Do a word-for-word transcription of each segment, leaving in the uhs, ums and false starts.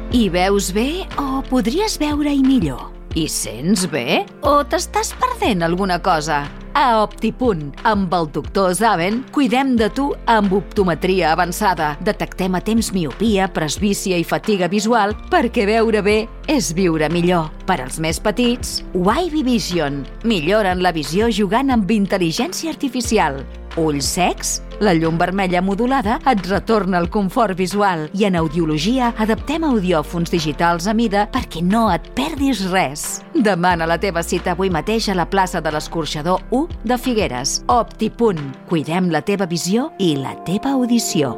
Hi veus bé o podries veure-hi millor? Hi sents bé o t'estàs perdent alguna cosa? A Optipunt, amb el doctor Zaven, cuidem de tu amb optometria avançada. Detectem a temps miopia, presbícia i fatiga visual perquè veure bé és viure millor. Per als més petits, Wavy Vision. Milloren la visió jugant amb intel·ligència artificial. Ulls secs? La llum vermella modulada et retorna el confort visual i en audiologia adaptem audiòfons digitals a mida perquè no et perdis res. Demana la teva cita avui mateix a la plaça de l'Escorxador u de Figueres. Optipunt. Cuidem la teva visió i la teva audició.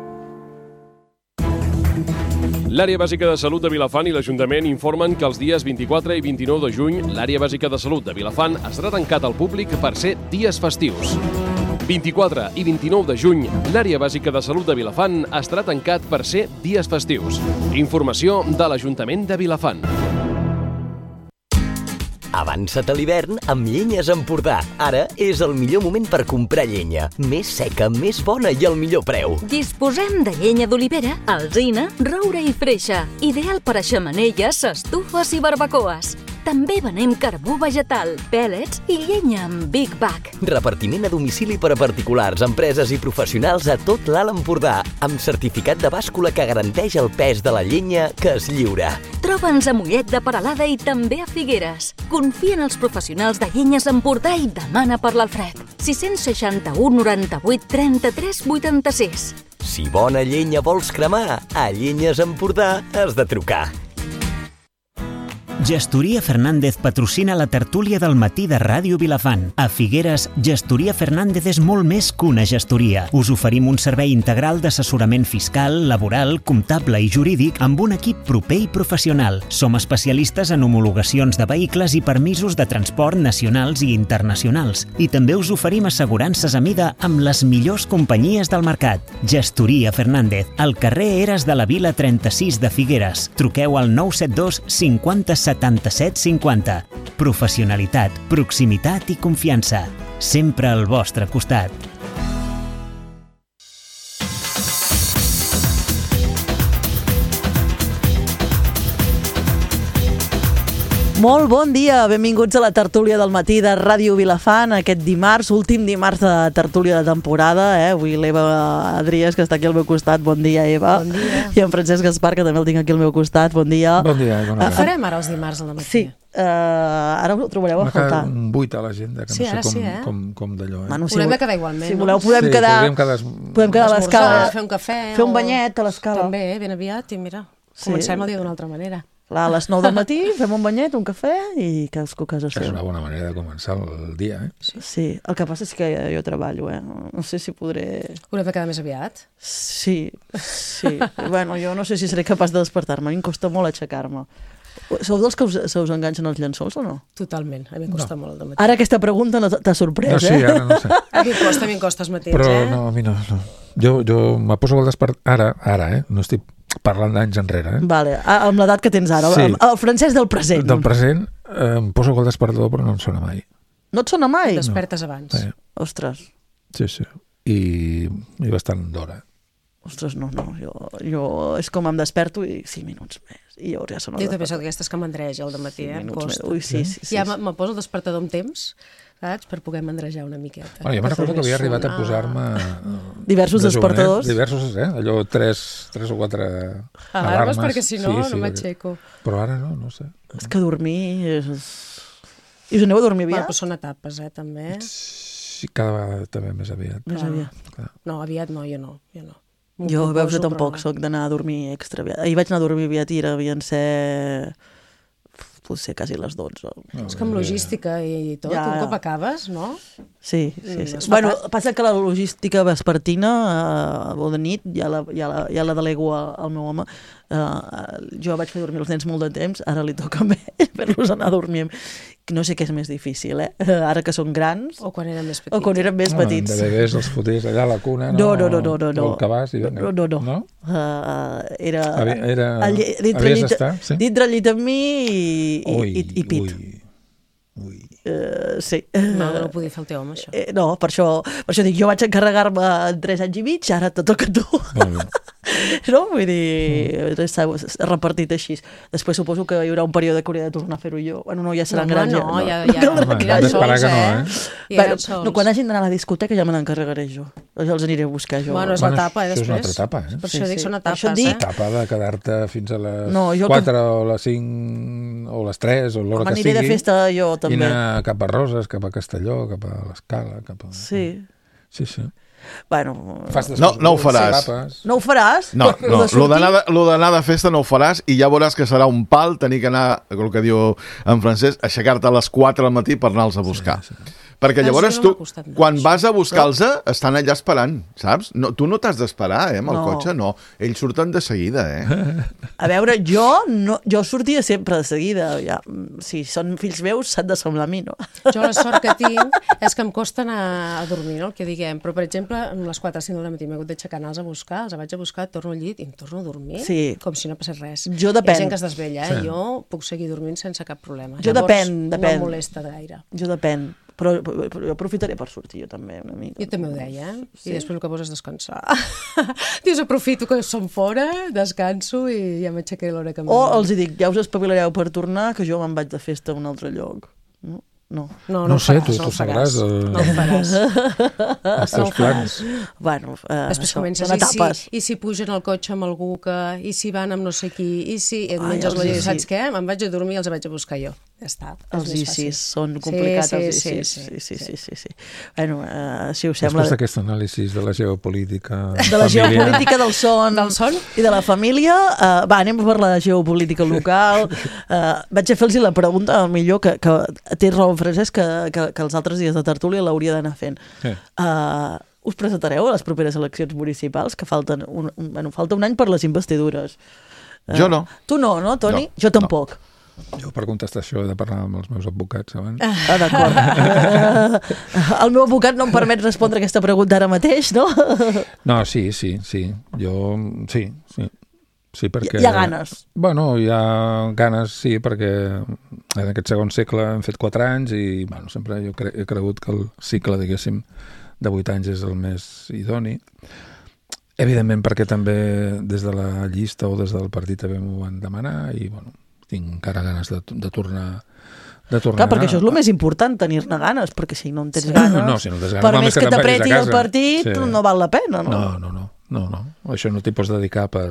L'Àrea Bàsica de Salut de Vilafant i l'Ajuntament informen que els dies vint-i-quatre i vint-i-nou de juny l'Àrea Bàsica de Salut de Vilafant estarà tancat al públic per ser dies festius. vint-i-quatre i vint-i-nou de juny, l'Àrea Bàsica de Salut de Vilafant estarà tancat per ser dies festius. Informació de l'Ajuntament de Vilafant. Avança't a l'hivern amb Llenyes Empordà. Ara és el millor moment per comprar llenya. Més seca, més bona i al millor preu. Disposem de llenya d'olivera, alzina, roure i freixa. Ideal per a xemeneies, estufes i barbacoes. També venem carbó vegetal, pèl·lets i llenya amb Big Bag. Repartiment a domicili per a particulars, empreses i professionals a tot l'Alt Empordà, amb certificat de bàscula que garanteix el pes de la llenya que es lliura. Troba'ns a Mollet de Peralada i també a Figueres. Confia en els professionals de Llenyes Empordà i demana per l'Alfred. sis seixanta-u noranta-vuit trenta-tres vuitanta-sis. Si bona llenya vols cremar, a Llenyes Empordà has de trucar. Gestoria Fernández patrocina la tertúlia del matí de Ràdio Vilafant. A Figueres, Gestoria Fernández és molt més que una gestoria. Us oferim un servei integral d'assessorament fiscal, laboral, comptable i jurídic amb un equip proper i professional. Som especialistes en homologacions de vehicles i permisos de transport nacionals i internacionals. I també us oferim assegurances a mida amb les millors companyies del mercat. Gestoria Fernández, al carrer Eres de la Vila trenta-sis de Figueres. Truqueu al nou set dos cinquanta setanta-set cinquanta. Professionalitat, proximitat i confiança. Sempre al vostre costat. Molt bon dia, benvinguts a la tertúlia del matí de Ràdio Vilafant, aquest dimarts, últim dimarts de tertúlia de temporada. Eh? Avui l'Eva Adriès, que està aquí al meu costat. Bon dia, Eva. Bon dia. I en Francesc Gaspar, que també el tinc aquí al meu costat. Bon dia. Bon dia. Bon dia. Què farem ara els dimarts al matí? Sí, uh, ara ho trobareu a faltar. M'ha quedat un buit a l'agenda, que sí, no sé com, sí, eh? com, com d'allò. Eh? Bueno, si Podem vol... quedar igualment, si no? voleu, podem sí, quedar... podem quedar... Podem quedar a l'escala. Fer un cafè. Fer un o... banyet a l'escala. També, ben aviat, i mira, Sí. comencem el dia d'una altra manera. Clar, a les nou del matí fem un banyet, un cafè i cadascú a casa És seva. una bona manera de començar el dia, eh? Sí. Sí, el que passa és que jo treballo, eh? No sé si podré... Haurem de quedar més aviat? Sí, sí. Bueno, jo no sé si seré capaç de despertar-me. A mi em costa molt aixecar-me. Sou dels que us, se us enganxen els llençols o no? Totalment, a mi em costa No. molt el dematí. Ara aquesta pregunta no t'ha sorprès, No, sí, eh? ara no sé. A mi em costa, a mi em costa els matins, Però eh? no, a mi no. no. Jo, jo me poso al despert... Ara, ara, eh? No estic parlant d'anys enrere, eh? Vale, amb l'edat que tens ara. Sí. El, el francès del present. Del present eh, em poso al despertador, però no em sona mai. No et sona mai? Despertes abans. Eh, Ostres, sí, sí. I, i bastant d'hora. ostres, no, no. Jo, jo és com em desperto i cinc minuts més. I llavors ja sona el Jo també soc despertador. d'aquestes que mandreja al dematí, eh? Em Minuts més. costa. Ui, sí, sí, sí. Ja sí. me, me poso el despertador amb temps, saps? Per poder mandrejar una miqueta. Bueno, jo me'n recordo que havia arribat a sonar. posar-me... Diversos de jovenet, despertadors. Diversos, eh? Allò tres, tres o quatre Alarmes, alarmes. perquè si no, Sí, sí, no m'aixeco. Però ara no, no sé. És que dormir és... I us aneu a dormir Bueno, aviat? però són etapes, eh, també. Sí, cada vegada també més aviat. Més aviat. Clar. No, aviat no, jo no. Jo, no. M'ho Jo, veus, jo proposo, tampoc però no. soc d'anar a dormir extra aviat. Ahir vaig anar a dormir aviat i devien ser... potser quasi les dotze. No, És que amb logística i tot, Ja. un cop acabes, no? Sí, sí, Mm, sí. es fa Bueno, tard. passa que la logística vespertina eh, o de nit ja la, ja la, ja la delego al meu home. Eh, jo vaig fer dormir els nens molt de temps, ara li toca a mi fer-los anar a dormir. No sé què és més difícil, eh? Ara que són grans O quan eren més petits. o quan eren més No, petits. de bebès els fotés allà a la cuna, No, no? no, no, no, no. O el cabàs i vinga. No, no, no. no? Uh, era... Havia- era- al lli- dintre, havies llit, d'estar, sí? dintre el llit amb mi i, i, Ui, i, i pit. Ui, ui. Uh, sí. No, no ho podia fer el teu home, això. Eh, no, per això, per això dic, jo vaig encarregar-me en tres anys i mig, ara te toca a tu. Molt bé. No? Vull dir, s'ha repartit així. Després suposo que hi haurà un període que hauré de tornar a fer-ho jo. Bueno, no, ja seran No, grans. no, no, ja- no ja- caldrà Home, que ja hagi. d'esperar que no, eh? Ja Bueno, eren sols. no, quan hagin d'anar a la discoteca ja me n'encarregaré jo. Ja els aniré a buscar jo. Bueno, és Bueno, l'etapa, eh, això és una després. altra etapa, eh? Per Sí, això dic, sí. són Per etapes, això et dic- eh? Etapa de quedar-te fins a les No, jo quatre o les cinc o les tres o l'hora que M'aniré sigui. de festa jo, I també. anar cap a Roses, cap a Castelló, cap a l'Escala, cap a... Sí. Sí, sí. Bueno, Fas No, no ho faràs. papes. no ho faràs? No, Lo no, de lo sortir? d'anar de, lo d'anar de festa no ho faràs i ja veuràs que serà un pal tenir que anar, el que diu en francès, aixecar-te a les quatre del matí per anar-los a buscar. Sí, sí. Perquè Això llavors no tu, m'ha costat molt, quan això. vas a buscar-los, estan allà esperant, saps? No, tu no t'has d'esperar, eh, amb el No. cotxe, no. Ells surten de seguida, eh? A veure, jo, no, jo sortia sempre de seguida. Ja, si són fills meus, s'han de semblar a mi, no? Jo la sort que tinc és que em costa anar a dormir, no? El que diguem. Però, per exemple, a les quatre o cinc del matí m'he hagut d'aixecar, anar-los a buscar, els vaig a buscar, torno al llit i em torno a dormir, Sí. com si no passés res. Jo Hi depèn. ha gent que es desvella, eh? Sí. Jo puc seguir dormint sense cap problema. Jo Llavors, depèn, depèn. No em molesta gaire. Jo depèn. Però, però, però jo aprofitaré per sortir jo també una mica. Jo també ho deia, eh? Sí. I després el que vols és descansar. Dius, aprofito que som fora, descanso i ja m'aixecaré l'hora que em O doni. els hi dic, ja us espavilareu per tornar, que jo me'n vaig de festa a un altre lloc. No? No. No, No ho sé, faràs, tu- no tu ho faràs. sabràs, el- No ho faràs. Els No teus ho plans. Bueno, eh, Després això, comences, són i si, etapes. i si pugen al cotxe amb algú que... I si van amb no sé qui... I si et Ai, menges els la llei, i si. saps què? Me'n vaig a dormir i els vaig a buscar jo. Ja està. és Els més I fàcil. sis són complicats, sí, els sí, I sis. sí, Sí, sí, sí, sí, sí. Bueno, eh, si us sembla... Després d'aquest anàlisi de la geopolítica De la familiar, geopolítica del son, Del son? i de la família, uh, va, anem per la geopolítica local. Uh, vaig a fer-los la pregunta, millor, que, que té raó en Francesc, que, que, que els altres dies de tertúlia l'hauria d'anar fent. Sí. Uh, us presentareu a les properes eleccions municipals, que falten un, un, bueno, falta un any per les investidures. Uh, Jo no. Tu no, no, Toni? No, Jo tampoc. Jo per contestar això he de parlar amb els meus advocats abans. Ah, d'acord. Uh, el meu advocat no em permet respondre aquesta pregunta ara mateix, no? No, sí, sí, sí. Jo, sí, sí. Sí, perquè... Hi ha ganes. Bueno, hi ha ganes, sí, perquè en aquest segon segle hem fet quatre anys i bueno, sempre jo cre he cregut que el cicle, diguéssim, de vuit anys és el més idoni. Evidentment perquè també des de la llista o des del partit també m'ho van demanar i bueno, tinc encara ganes de, de tornar de tornar Clar, perquè això és el més important, tenir-ne ganes, perquè si no en tens Sí. ganes, No, si no tens ganes, per val més més que que te'n vagis t'apreti a el casa. partit, Sí. no val la pena, no? No, no, no, no, no. Això no t'hi pots dedicar per...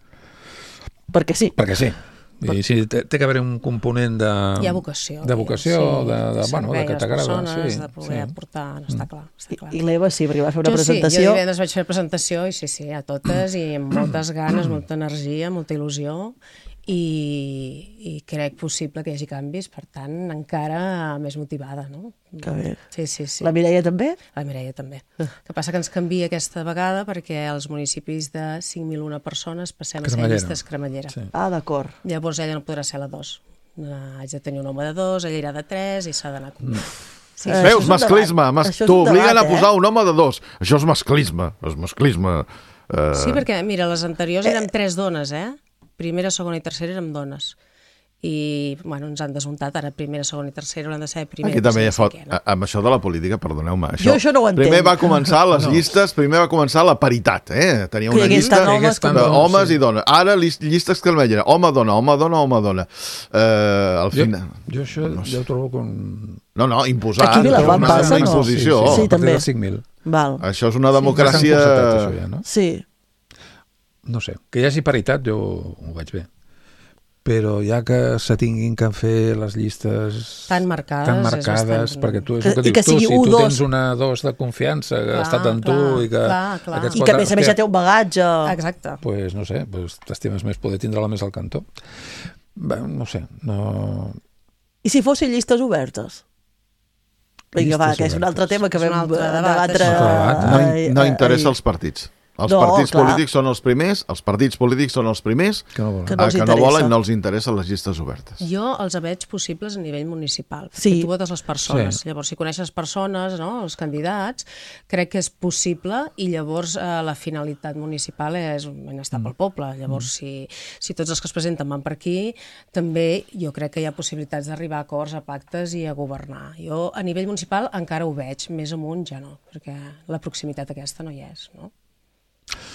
Perquè sí. perquè sí. I sí, té, té que haver un component de... Hi ha vocació. De vocació, sí, de, de, bueno, de servei que a les t'agrada. persones, Sí, de poder sí. aportar, no, està clar. Està clar. I l'Eva sí, perquè va fer una Jo sí, presentació. jo divendres vaig fer presentació i sí, sí, a totes i amb moltes ganes, molta energia, molta il·lusió i, i crec possible que hi hagi canvis, per tant, encara més motivada, no? Que bé. Sí, sí, sí. La Mireia també? La Mireia també. El que passa que ens canvia aquesta vegada perquè als municipis de cinc mil una persones passem a ser Cremallera. llistes cremallera. Sí. Ah, d'acord. Llavors ella no podrà ser la dos. Uh, haig de tenir un home de dos, ella era de tres i s'ha d'anar com... Sí, Eh, Veus, això és un masclisme. debat. Mas... Això és un T'obliguen debat, a posar eh? un home de dos. Això és masclisme. És masclisme. Uh... Sí, perquè, mira, les anteriors érem tres dones, eh? Primera, segona i tercera érem dones. I, bueno, ens han desuntat. Ara, primera, segona i tercera hauran de ser primera, Aquí també hi ha tercera, fot... cinquena. Amb això de la política, perdoneu-me. Això... Jo això no ho entenc. Primer va començar les llistes, primer va començar la paritat, eh? Tenia Que hi una hagués llista tant homes com de dones, homes sí. i dones. Ara lis- llistes cremallera. Home, dona, home, dona, home, dona. Uh, al Jo, final... jo això ja ho trobo com... No, no, imposar. Aquí a Vilafant una, passa, una no? imposició. Sí, a partir també. dels cinc mil. Val. Això és una Ja democràcia... s'han constatat, això ja, no? Sí. No sé, que hi hagi paritat jo ho veig bé. Però ja que se tinguin que fer les llistes Tan marcades, tan és marcades bastant- perquè tu, és Que- el que i dius que tu, sigui si u tu dos. tens una dos de confiança que ha Clar, estat amb tu clar, i que clar, clar. aquests I que a quatre- més a més ja té un bagatge. Exacte. pues, no sé, pues, t'estimes més poder tindre-la més al cantó. Bé, no sé, no... I si fossin llistes obertes? Vinga, Llistes va, que és un altre obertes. tema que És un vam altre debat, debatre... això. Un altre debat. No, ahir- no interessa ahir. als partits. Els No, partits clar. polítics són els primers, els partits polítics són els primers Que no volen. Que que no no, els que no interessa. volen, no els interessen les llistes obertes. Jo els veig possibles a nivell municipal, perquè Sí. tu votes les persones. Sí. Llavors, si coneixes persones, no, els candidats, crec que és possible i llavors eh, la finalitat municipal és benestar pel poble. Llavors, si, si tots els que es presenten van per aquí, també jo crec que hi ha possibilitats d'arribar a acords, a pactes i a governar. Jo a nivell municipal encara ho veig, més amunt ja no, perquè la proximitat aquesta no hi és, no?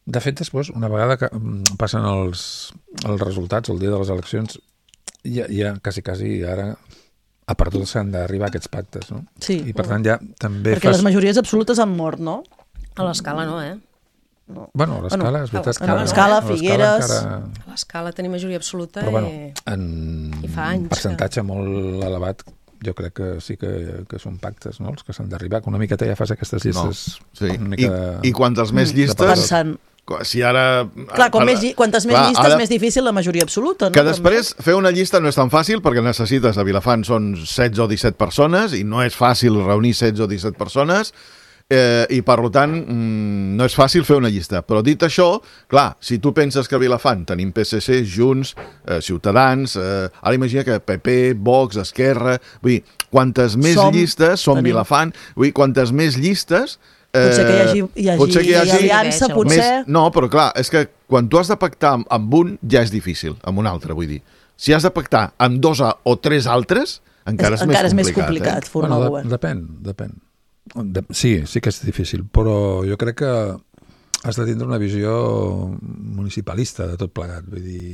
De fet, després, una vegada que passen els, els resultats, el dia de les eleccions, ja, ja quasi, quasi ara a per tot s'han d'arribar a aquests pactes, no? Sí. I per tant ja també Perquè fas... les majories absolutes han mort, no? A l'escala no, eh? No. Bueno, a l'escala, és veritat a l'escala, que... l'escala, a l'escala Figueres... encara... A l'escala tenim majoria absoluta Però bueno, i... en i fa anys percentatge que... molt elevat, jo crec que sí que, que són pactes, no?, els que s'han d'arribar, que una miqueta ja fas aquestes llistes... No. Sí. Una I, mica de... I quantes més llistes... Pensant... Si ara... Clar, com més, quantes més clar, llistes, ara, més difícil la majoria absoluta. No? Que després fer una llista no és tan fàcil perquè necessites, a Vilafant són setze o disset persones i no és fàcil reunir setze o disset persones eh, i per tant mm, no és fàcil fer una llista. Però dit això, clar, si tu penses que a Vilafant tenim P S C, Junts, eh, Ciutadans, eh, ara imagina que P P, Vox, Esquerra... Vull dir, quantes més som, llistes, som tenim. Vilafant, vull dir, quantes més llistes... Potser que hi hagi, hi hagi, potser que hi hagi aliança, potser... Més, no, però clar, és que quan tu has de pactar amb, amb un, ja és difícil, amb un altre, vull dir. Si has de pactar amb dos o tres altres, encara és, és encara més complicat. És més complicat eh? formar bueno, govern. Depèn, depèn. De, sí, sí que és difícil, però jo crec que has de tindre una visió municipalista de tot plegat. Vull dir,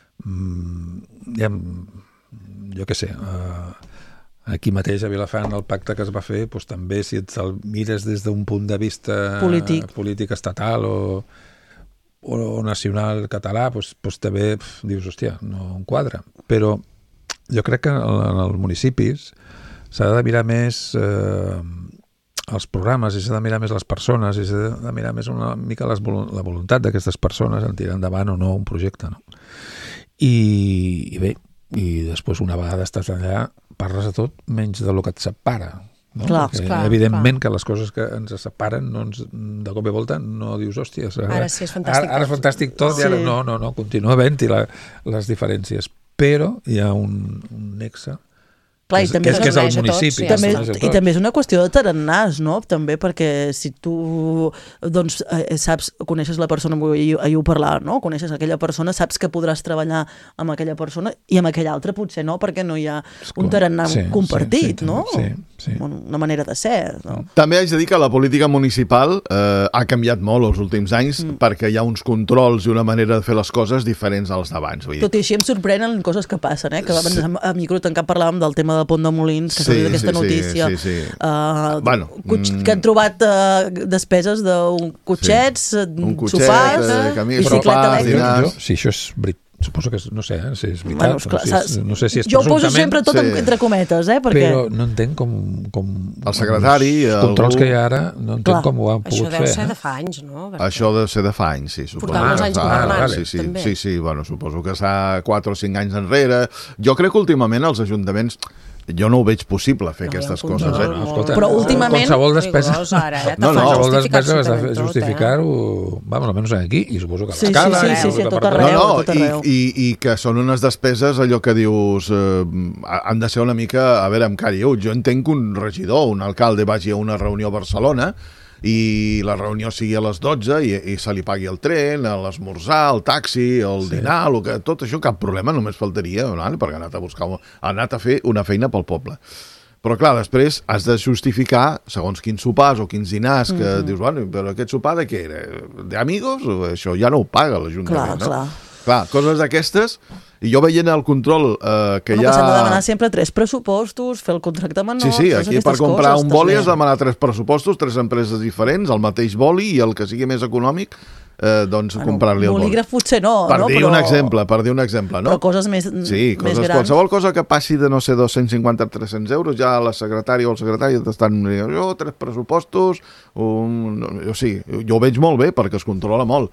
mmm, ja, jo què sé... Uh, aquí mateix a Vilafant el pacte que es va fer doncs, també si et el mires des d'un punt de vista polític, polític estatal o, o, o nacional català doncs, doncs també pf, dius, hòstia, no enquadra, però jo crec que en els municipis s'ha de mirar més eh, els programes i s'ha de mirar més les persones i s'ha de mirar més una mica les, la voluntat d'aquestes persones en tirar endavant o no un projecte, no? I, i bé, i després una vegada estàs allà parles de tot menys de lo que et separa, no? Clar, Perquè, clar, evidentment clar. que les coses que ens separen no ens, de cop i volta no dius, hòstia, ara, Ara sí és fantàstic ara, ara és fantàstic tot Sí. i ara no, no, no, continua havent-hi la, les diferències, però hi ha un, un nexe Clar, que, és, també que, és, que és el uneix a tots, municipi. sí. que També, ens uneix a I tots. també és una qüestió de tarannàs, no? També perquè si tu doncs, eh, saps, coneixes la persona, ahir, ahir ho parlàvem, no? Coneixes aquella persona, saps que podràs treballar amb aquella persona i amb aquella altra potser no, perquè no hi ha un tarannà Sí, compartit, sí, sí, no? sí, sí. Una manera de ser, no? També haig de dir que la política municipal eh, ha canviat molt els últims anys mm. perquè hi ha uns controls i una manera de fer les coses diferents als d'abans. Tot i així em sorprenen coses que passen, eh? Que abans sí. a micro tancat parlàvem del tema del Pont de Molins, que s'ha Sí, dit aquesta sí, sí, notícia, sí, sí. Uh, Bueno, mm, que han mm. trobat uh, despeses d'un cotxets, Sí. sí. Un cotxet, sopars, eh, camí, bicicleta sopars, elèctrica. dinars. Jo, si això és veritat, suposo que és, no sé eh, si és veritat, Bueno, bueno, clar, si és, no sé si és jo ho poso presumptament, sempre tot Sí. en, entre cometes, eh? Perquè... però no entenc com... com El secretari, els controls algú- que hi ha ara, no entenc Clar. com ho han Això pogut deu fer. ser eh? de fa anys, no? Perquè... Això deu ser de fa anys, sí. Suposo. Portava molts anys Ah, governant, vale, sí, sí, també. sí, sí, bueno, suposo que s'ha quatre o cinc anys enrere. Jo crec que últimament els ajuntaments jo no ho veig possible fer No, hi ha aquestes un coses. control Eh? molt- escolta, Però últimament- qualsevol despesa, Rigorós, ara, eh? No, no, qualsevol justificar despesa has de absolutament tot, eh? justificar-ho, vamos, almenys aquí, i suposo que a Sí, sí, l'escala... sí, i sí, sí, a tot per- arreu. No, no, a tot arreu. i, i, i que són unes despeses, allò que dius, eh, han de ser una mica, a veure, amb cara i ulls. Jo entenc que un regidor, un alcalde, vagi a una reunió a Barcelona i la reunió sigui a les dotze i, i se li pagui el tren, l'esmorzar, el taxi, el sí. dinar, el que, tot això, cap problema, només faltaria, no? Perquè ha anat a buscar, ha anat a fer una feina pel poble. Però clar, després has de justificar segons quins sopars o quins dinars que mm-hmm. dius, bueno, però aquest sopar de què era? D'amigos? Això ja no ho paga l'Ajuntament, Clar, no? clar. Clar, coses d'aquestes, i jo veient el control eh, que Home, hi ha... que s'han de demanar sempre tres pressupostos, fer el contracte menor... Sí, sí, totes aquí per aquestes comprar coses, un boli també. has de demanar tres pressupostos, tres empreses diferents, el mateix boli i el que sigui més econòmic, eh, doncs Bueno, comprar-li el boli. bolígraf potser no, Per no? dir però... un exemple, per dir un exemple, no? Però coses més, Sí, més coses, grans. qualsevol cosa que passi de, no sé, dos-cents cinquanta a tres-cents euros, ja la secretària o el secretari t'estan dient, jo, tres pressupostos, un... jo sí, jo ho veig molt bé perquè es controla molt.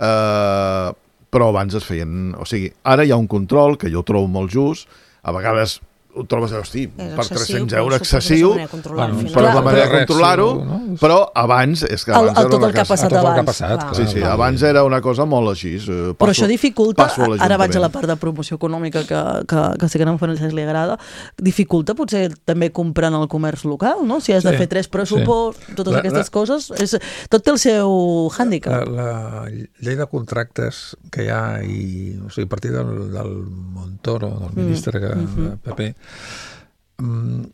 Eh, però abans es feien... O sigui, ara hi ha un control que jo trobo molt just, a vegades ho trobes, hosti, És per excessiu, tres-cents però euros suposo que és excessiu, la manera de controlar, al Bueno, final. però és la Clar, manera de però- controlar-ho, no? però abans... És que El- abans el- era tot una el que ha cosa- passat tot el que ha abans. passat, Clar. Sí, sí, clar, abans era una cosa molt així. Eh, passo, Però això dificulta, passo a ara vaig a la l'Ajuntament. part de promoció econòmica que, que, que sé que a en Francesc li agrada, dificulta potser també comprant el comerç local, no? Si has de Sí, fer tres pressuposts, sí. totes La- aquestes la- coses, és, tot té el seu La, hàndicap. la llei de contractes que hi ha, i, o sigui, a partir del, del Montoro, del ministre que, mhm. del P P, mm,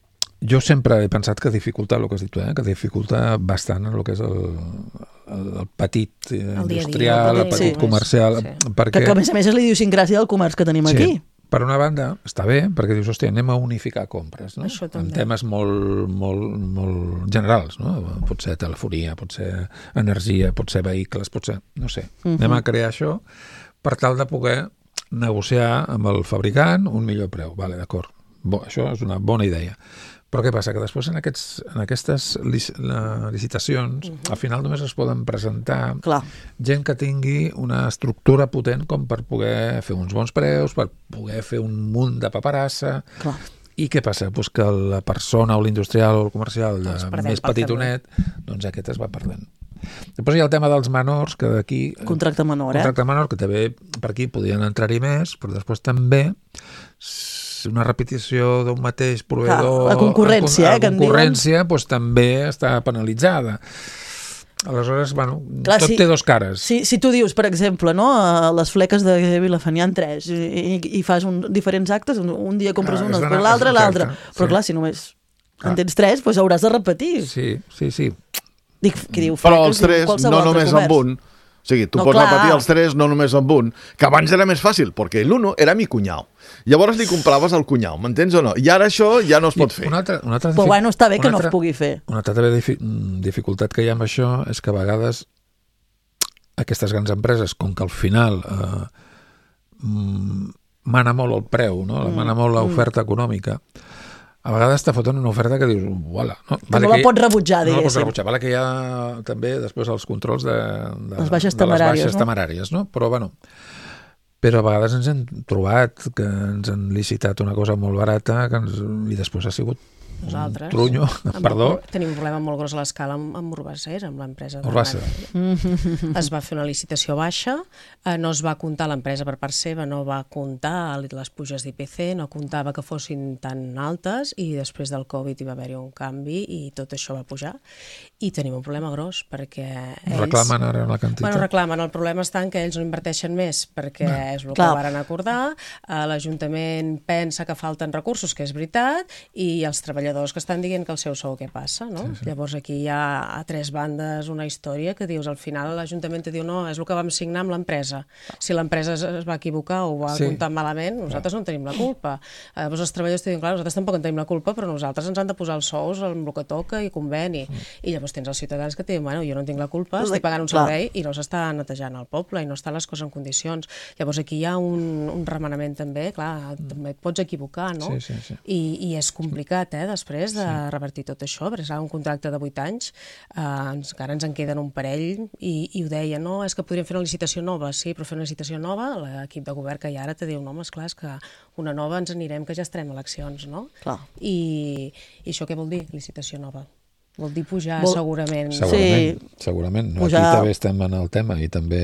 jo sempre he pensat que dificulta el que has dit tu, eh? que dificulta bastant el que és el, el, el petit el industrial, dia dia, el petit sí. comercial. Sí. Perquè... Que, que a més a més és l'idiosincràsia del comerç que tenim sí. aquí. Per una banda, està bé, perquè dius, hòstia, anem a unificar compres, no? En temes molt, molt, molt generals, no? Pot ser telefonia, pot ser energia, pot ser vehicles, pot ser... no sé. Uh-huh. Anem a crear això per tal de poder negociar amb el fabricant un millor preu. Vale, d'acord. Bo, això és una bona idea. Però què passa? Que després en, aquests, en aquestes lic, la, licitacions uh-huh. al final només es poden presentar Clar. gent que tingui una estructura potent com per poder fer uns bons preus, per poder fer un munt de paperassa. Clar. I què passa? Pues que la persona o l'industrial o el comercial de, més petitonet, doncs aquest es va perdent. Després hi ha el tema dels menors, que d'aquí... Contracte menor, eh? Contracte menor, que també per aquí podien entrar-hi més, però després també una repetició d'un mateix proveïdor... La concurrència, eh, que en diuen. La concurrència doncs, també està penalitzada. Aleshores, bueno, Clar, tot si, té dos cares. Si, si tu dius, per exemple, no, a les fleques de Vilafant hi ha tres i, i fas un, diferents actes, un, un dia compres ah, una, després l'altre, l'altre. Però sí. clar, si només clar. en tens tres, doncs hauràs de repetir. Sí, sí, sí. Dic, que diu, però els tres, no només amb un. O sigui, tu no, pots clar. repetir els tres, no només amb un, que abans era més fàcil, perquè l'uno era mi cunyau. Llavors li compraves al cunyau, m'entens o no? I ara això ja no es pot fer. Una altra, una altra Però bueno, està bé que altra, no es pugui fer. Una altra difi dificultat que hi ha amb això és que a vegades aquestes grans empreses, com que al final eh, mana molt el preu, no? Mm. mana molt l'oferta mm. econòmica, a vegades te foten una oferta que dius, uala, no, que vale no la que pots rebutjar, diguéssim. No la pots rebutjar, vale que hi ha també després els controls de, de, les baixes de temeràries, les baixes no? temeràries, no? Però, bueno, però a vegades ens hem trobat que ens han licitat una cosa molt barata que ens, i després ha sigut Nosaltres, un trunyo, perdó. Tenim un problema molt gros a l'escala amb, amb Urbacers, amb l'empresa. Urbacers. Es va fer una licitació baixa, eh, no es va comptar l'empresa per part seva, no va comptar les puges d'I P C, no comptava que fossin tan altes i després del Covid hi va haver-hi un canvi i tot això va pujar. I tenim un problema gros perquè ells... Reclamen ara la quantitat. Bueno, reclamen. El problema està en que ells no inverteixen més perquè no. és el que varen acordar. L'Ajuntament pensa que falten recursos, que és veritat, i els treballadors que estan dient que el seu sou què passa, no? Sí, sí. Llavors aquí hi ha a tres bandes una història que dius, al final l'Ajuntament te diu no, és el que vam signar amb l'empresa. Si l'empresa es, es va equivocar o ho va sí. comptar malament, nosaltres no en tenim la culpa. Llavors els treballadors te diuen, clar, nosaltres tampoc en tenim la culpa, però nosaltres ens han de posar els sous amb el que toca i conveni. Mm. I llavors tens els ciutadans que te diuen, bueno, jo no tinc la culpa, estic pagant un servei i no s'està netejant el poble i no estan les coses en condicions. Llavors aquí hi ha un, un remenament també, clar, mm. també et pots equivocar, no? Sí, sí, sí. I, i és complicat, eh, després de sí. revertir tot això, perquè serà un contracte de vuit anys, eh, encara ens en queden un parell, i, i ho deia, no, és que podríem fer una licitació nova, sí, però fer una licitació nova, l'equip de govern que hi ha ara te diu, no, home, esclar, és que una nova ens anirem, que ja estarem a eleccions, no? Clar. I, I això què vol dir, licitació nova? Vol dir pujar, vol... segurament. Segurament, sí. segurament. Pujar... Aquí també estem en el tema i també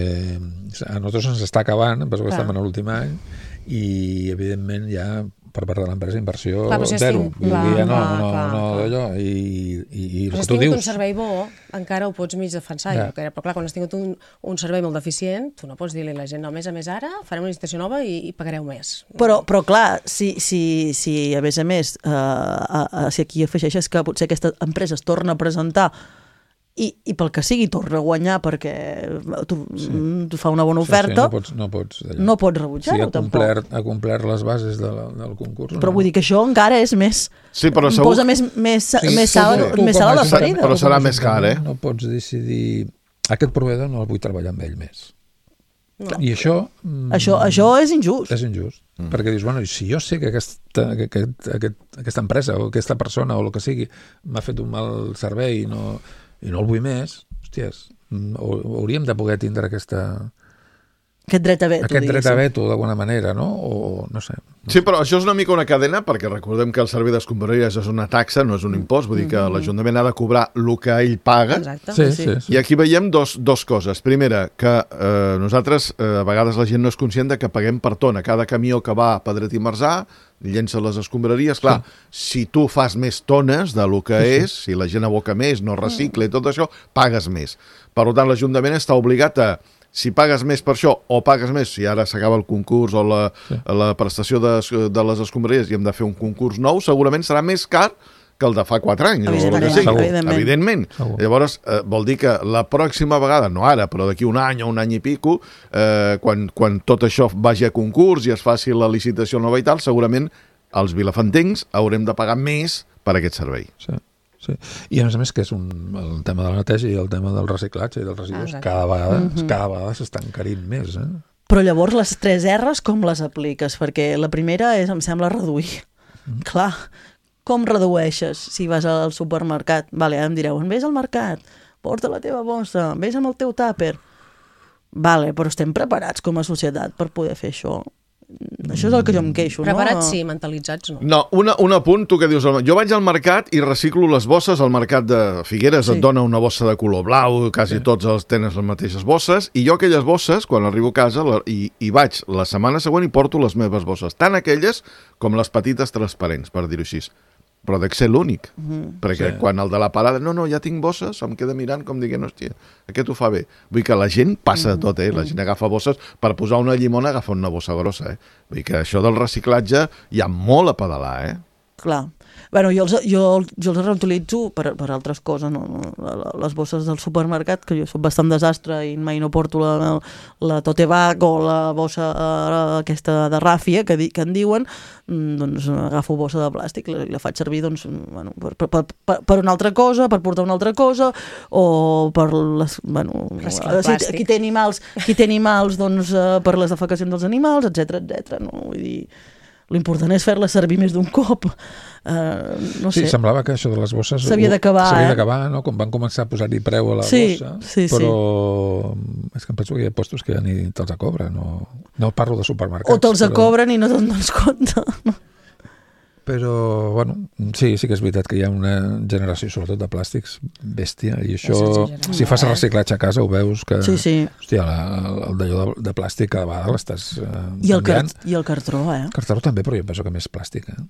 a nosaltres ens està acabant, perquè Clar. estem en l'últim any i, evidentment, ja per part de l'empresa, inversió clar, si zero. Estic... Clar, ja no, clar, no, clar, no, clar. allò, i, i, i el però que tu dius... un servei bo, encara ho pots mig defensar, ja. però clar, quan has tingut un, un servei molt deficient, tu no pots dir-li a la gent, no, a més a més ara farem una licitació nova i, i pagareu més. Però, però clar, si, si, si a més a més, eh, a, a, si aquí afegeixes que potser aquesta empresa es torna a presentar I, i pel que sigui torna a guanyar perquè tu, sí. tu fa una bona oferta, sí, sí, no pots, no pots, no pots rebutjar-ho, sí, tampoc. Ha complert les bases de la, del concurs. Però no? Vull dir que això encara és més... Sí, però segur... Posa més, més, sí, més sal, sí, més sal a la ferida. Però serà més car, eh? No pots decidir... Aquest proveïdor no el vull treballar amb ell més. No. I això... Això, això és injust. És injust. Mm. Perquè dius, bueno, si jo sé que aquesta, que, que, aquest, aquesta empresa o aquesta persona o el que sigui m'ha fet un mal servei i no, i no el vull més, hòsties, hauríem de poder tindre aquesta... Aquest dret a veto, Aquest dret a veto, d'alguna manera, no? O no sé. Sí, però això és una mica una cadena, perquè recordem que el servei d'escombraries és una taxa, no és un impost, vull dir que mm-hmm. l'Ajuntament ha de cobrar el que ell paga. Exacte. Sí, sí, sí. I aquí veiem dos, dos coses. Primera, que eh, nosaltres, eh, a vegades la gent no és conscient de que paguem per tona. Cada camió que va a Pedret i Marzà llença les escombraries. Clar, sí. si tu fas més tones de lo que sí, és, sí. si la gent aboca més, no recicla i tot això, pagues més. Per tant, l'Ajuntament està obligat a... Si pagues més per això o pagues més, si ara s'acaba el concurs o la, sí. la prestació de, de les escombraries i hem de fer un concurs nou, segurament serà més car que el de fa quatre anys. Evidentment, o el que sigui. evidentment. Evidentment. Segur. Llavors, eh, vol dir que la pròxima vegada, no ara, però d'aquí un any o un any i pico, eh, quan, quan tot això vagi a concurs i es faci la licitació nova i tal, segurament els vilafantencs haurem de pagar més per aquest servei. Sí, sí. I a més a més que és un, el tema de la neteja i el tema del reciclatge i dels residus, Exacte. cada vegada Mhm. cada vegada s'estan encarint més, eh? Però llavors les tres R's com les apliques? Perquè la primera és, em sembla, reduir. Mm. Clar, com redueixes si vas al supermercat? Vale, ara em direu, vés al mercat, porta la teva bossa, vés amb el teu tàper. Vale, però estem preparats com a societat per poder fer això? Això és el que jo em queixo, Preparats no? sí, mentalitzats no. No, una, un apunt, tu que dius, jo vaig al mercat i reciclo les bosses, al mercat de Figueres Sí. et dona una bossa de color blau, quasi sí. tots els tenen les mateixes bosses, i jo aquelles bosses, quan arribo a casa, la, i, i vaig la setmana següent i porto les meves bosses, tant aquelles com les petites transparents, per dir-ho així. Però dec ser l'únic, mm-hmm. perquè Sí. quan el de la parada, no, no, ja tinc bosses, em queda mirant com dient, hòstia, aquest ho fa bé. Vull dir que la gent passa de tot, eh? La gent agafa bosses, per posar una llimona agafa una bossa grossa, eh? Vull dir que això del reciclatge hi ha molt a pedalar, eh? Clar. Bueno, jo els, jo, jo els reutilitzo per, per altres coses, no? Les bosses del supermercat, que jo soc bastant desastre i mai no porto la, la tote bag o la bossa uh, aquesta de ràfia, que, di, que en diuen, doncs agafo bossa de plàstic i la, la faig servir doncs, bueno, per, per, per, per una altra cosa, per portar una altra cosa, o per les... Bueno, Reciclar si, plàstic. qui té animals, qui té animals doncs, uh, per les defecacions dels animals, etcètera, etcètera. No? Vull dir, l'important és fer-la servir més d'un cop. Uh, no Sí, sé. semblava que això de les bosses S'havia d'acabar, s'havia eh? d'acabar, no? Com van començar a posar-hi preu a la Sí, bossa, sí, sí. però és que em penso que hi ha postos que ja ni te'ls a cobren, no, no parlo de supermercats. O te'ls però- cobren i no te'n dones compte. Però, bueno, sí, sí que és veritat que hi ha una generació, sobretot de plàstics, bèstia, i això, exagerat. si fas reciclatge a casa, ho veus que... Sí, sí. Hòstia, la, el d'allò de, de plàstic cada vegada l'estàs eh, I el, car canviant. I el cartró, eh? El cartró també, però jo penso que més plàstic, eh?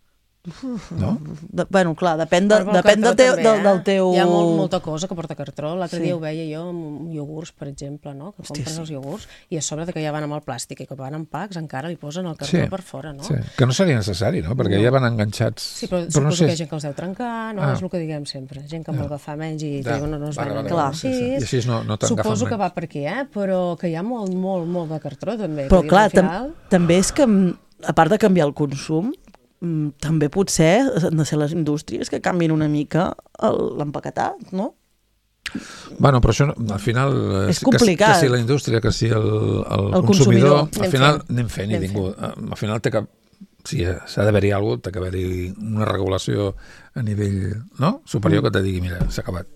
No? De, bueno, clar, depèn, de, Però pel depèn del, cartró teu, també, del, del eh? teu... Hi ha molt, molta cosa que porta cartró. L'altre Sí. dia ho veia jo amb iogurts, per exemple, no? Que compres sí. els iogurts i a sobre de que ja van amb el plàstic i que van en packs encara li posen el cartró Sí, per fora, no? sí. Que no seria necessari, no? Perquè ja van enganxats... Sí, però, però suposo no sé... que hi ha gent que els deu trencar, no? Ah. És el que diguem sempre. Gent que Ja. vol agafar menys i Ja. ja. no, no es Vale, venen vale, Clar. sí, sí. I així no, no t'agafen Suposo que menys. va per aquí, eh? Però que hi ha molt, molt, molt de cartró, també. Però que clar, dius, al tam final... també és que, mm, a part de canviar el consum, mm, també potser han de ser les indústries que canvien una mica el- l'empaquetat, no? Bueno, però això, al final... eh, És que- complicat. Que, si la indústria, que si el, el, El consumidor... consumidor. Al Anem final fent. anem fent i Anem ningú... Al final té que... Si s'ha d'haver-hi alguna cosa, té que haver-hi una regulació a nivell no? superior Mm. que te digui, mira, s'ha acabat.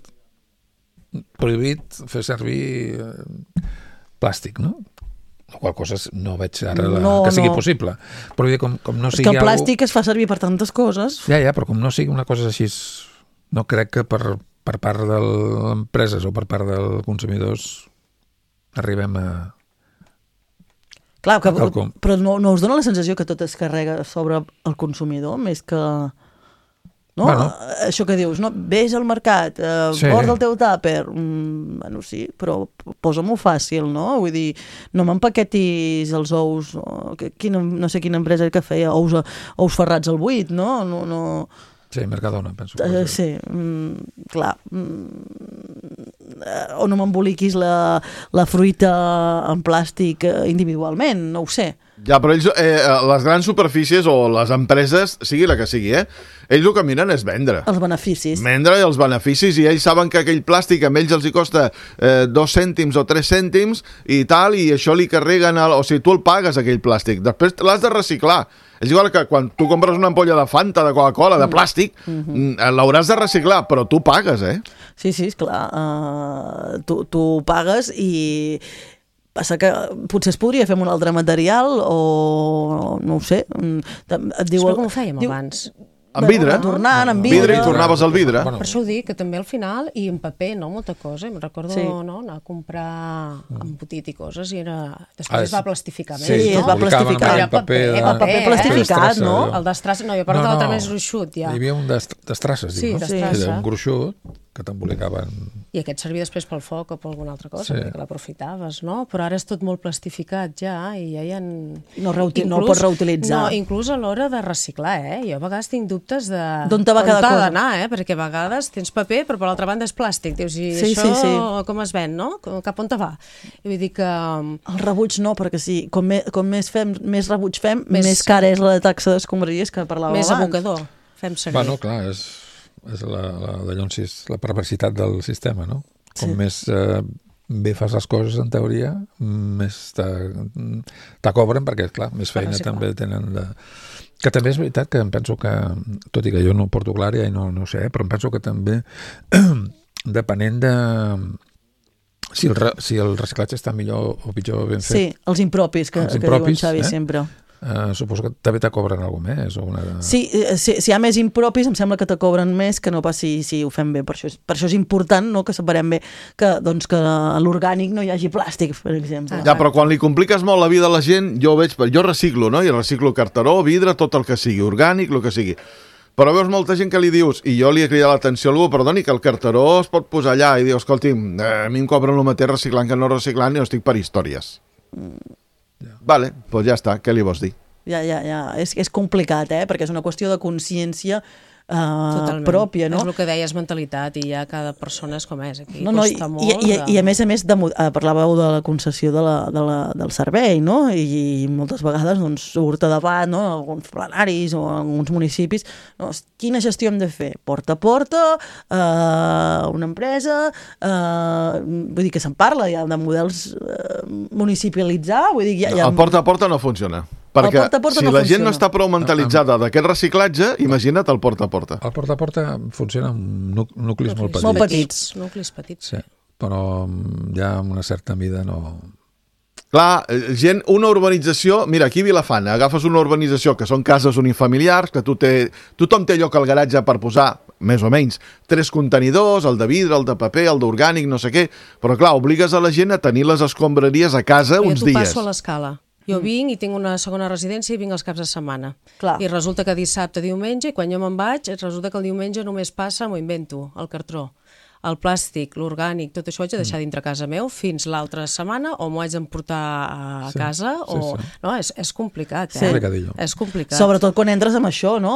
Prohibit fer servir eh, plàstic, no? La qual cosa és- no veig ara la, No, que sigui no. possible. Però vull dir, com, com no És sigui que el algo- plàstic es fa servir per tantes coses. Ja, ja, però com no sigui una cosa així, no crec que per, per part de les empreses o per part dels consumidors arribem a... Clar, que, Quelcom. però no, no us dona la sensació que tot es carrega sobre el consumidor, més que... No? Bueno. Això que dius, no? Vés al mercat, eh, Sí. porta el teu tàper, mm, bueno, sí, però posa-m'ho fàcil, no? Vull dir, no m'empaquetis els ous, no, que- quina, no sé quina empresa que feia, ous, a- ous ferrats al buit, no? No, no... Sí, Mercadona, penso. que Eh, és. sí, mm, clar. Mm, eh, o no m'emboliquis la, la fruita en plàstic eh, individualment, no ho sé. Ja, però ells, eh, les grans superfícies o les empreses, sigui la que sigui, eh, ells el que miren és vendre. Els beneficis. Vendre els beneficis i ells saben que aquell plàstic a ells els hi costa eh, dos cèntims o tres cèntims i tal, i això li carreguen, el, o sigui, tu el pagues aquell plàstic, després l'has de reciclar. És igual que quan tu compres una ampolla de Fanta, de Coca-Cola, de plàstic, mm-hmm. l'hauràs de reciclar, però tu pagues, eh? Sí, sí, esclar. Uh, tu, tu pagues i passa que potser es podria fer amb un altre material o no ho sé. mm, Et diu, Però com ho fèiem diu, abans? Amb vidre. Tornant, amb Vidre vidre. i tornaves al vidre. Bueno, Per això ho dic, que també al final, i en paper, no? Molta cosa. Em recordo Sí. no? anar a comprar embotit i coses i era... Després Ah, es va plastificar més, sí, no? es va publicaven plastificar. amb el paper, de- El paper eh? plastificat, Destrassa, no? allò. El d'estrassa, no, jo parlo de l'altre més gruixut, ja. Hi havia un d'est- d'estrasses, Sí, diu, no? d'estrassa. Era un gruixut que t'embolicaven... I I aquest servia després pel foc o per alguna altra cosa, Sí. que l'aprofitaves, no? Però ara és tot molt plastificat ja i ja hi ha... No reuti- no el pots reutilitzar. No, inclús a l'hora de reciclar, eh? Jo a vegades tinc dubtes de... D'on te va cada t'ha cosa. d'anar, eh? Perquè a vegades tens paper, però per l'altra banda és plàstic. Dius, i Sí, això sí, sí. com es ven, no? Cap on te va? I vull dir que... El rebuig no, perquè sí, com, me, com més, fem, més rebuig fem, Més- més, cara és la taxa d'escombraries que parlàvem Més abans. abocador fem servir. Bueno, clar, és, és la, la, d'allò on sis, la perversitat del sistema, no? Com Sí. més eh, bé fas les coses, en teoria, més te, te cobren, perquè, clar, més feina reciclar. també tenen de... Que també és veritat que em penso que, tot i que jo no porto clària i no, no sé, però em penso que també, depenent de... Si el, re- si el reciclatge està millor o pitjor ben fet, Sí, els impropis, que, Els que impropis, diuen Xavi eh? sempre. eh, suposo que també te cobren alguna més. O una... Sí, eh, si, si hi ha més impropis, em sembla que te cobren més que no pas si, si ho fem bé. Per això, és, per això és important, no?, que separem bé que, doncs, que a l'orgànic no hi hagi plàstic, per exemple. Ja, però quan li compliques molt la vida a la gent, jo veig, jo reciclo, no? I reciclo carteró, vidre, tot el que sigui, orgànic, el que sigui. Però veus molta gent que li dius, i jo li he cridat l'atenció a algú, perdoni, que el carteró es pot posar allà, i diu, escolti, eh, a mi em cobren el mateix reciclant que no reciclant i no estic per històries. Mm. Vale, doncs ja està, què li vols dir? Ja, ja, ja. És, és complicat, eh?, perquè és una qüestió de consciència Uh, Totalment. pròpia, no? És el que deies, mentalitat, i ja cada persona és com és. Aquí No, no, i, costa i, molt. i, de... i a més a més de, mo- eh, parlàveu de la concessió de la, de la, del servei, no? I, i moltes vegades doncs, surt a debat, no?, alguns plenaris o alguns municipis, no? Quina gestió hem de fer? Porta a porta, eh, una empresa, eh, vull dir que se'n parla ja de models eh, municipalitzar, vull dir, ja, ja... El porta a porta no funciona. Perquè porta a porta si no la gent no funciona. està prou mentalitzada d'aquest reciclatge, imagina't el porta a porta. El porta a porta funciona amb nu- nuclis molt petits. Molt petits. Nuclis petits. Sí, però mm, ja amb una certa mida no... Clar, eh, gent, una urbanització... Mira, aquí a Vilafant, agafes una urbanització que són cases unifamiliars, que tu té, tothom té lloc al garatge per posar, més o menys, tres contenidors, el de vidre, el de paper, el d'orgànic, no sé què, però clar, obligues a la gent a tenir les escombraries a casa Però uns jo t'ho dies. passo a l'escala. Jo vinc i tinc una segona residència i vinc els caps de setmana. Clar. I resulta que dissabte, diumenge, i quan jo me'n vaig, resulta que el diumenge només passa, m'ho invento, el cartró, el plàstic, l'orgànic, tot això ho haig de deixar dintre casa meu fins l'altra setmana, o m'ho haig d'emportar a Sí, casa, sí, o... sí. No, és, és complicat, eh? Sí. Complicadillo. És complicat. Sobretot quan entres amb això, no?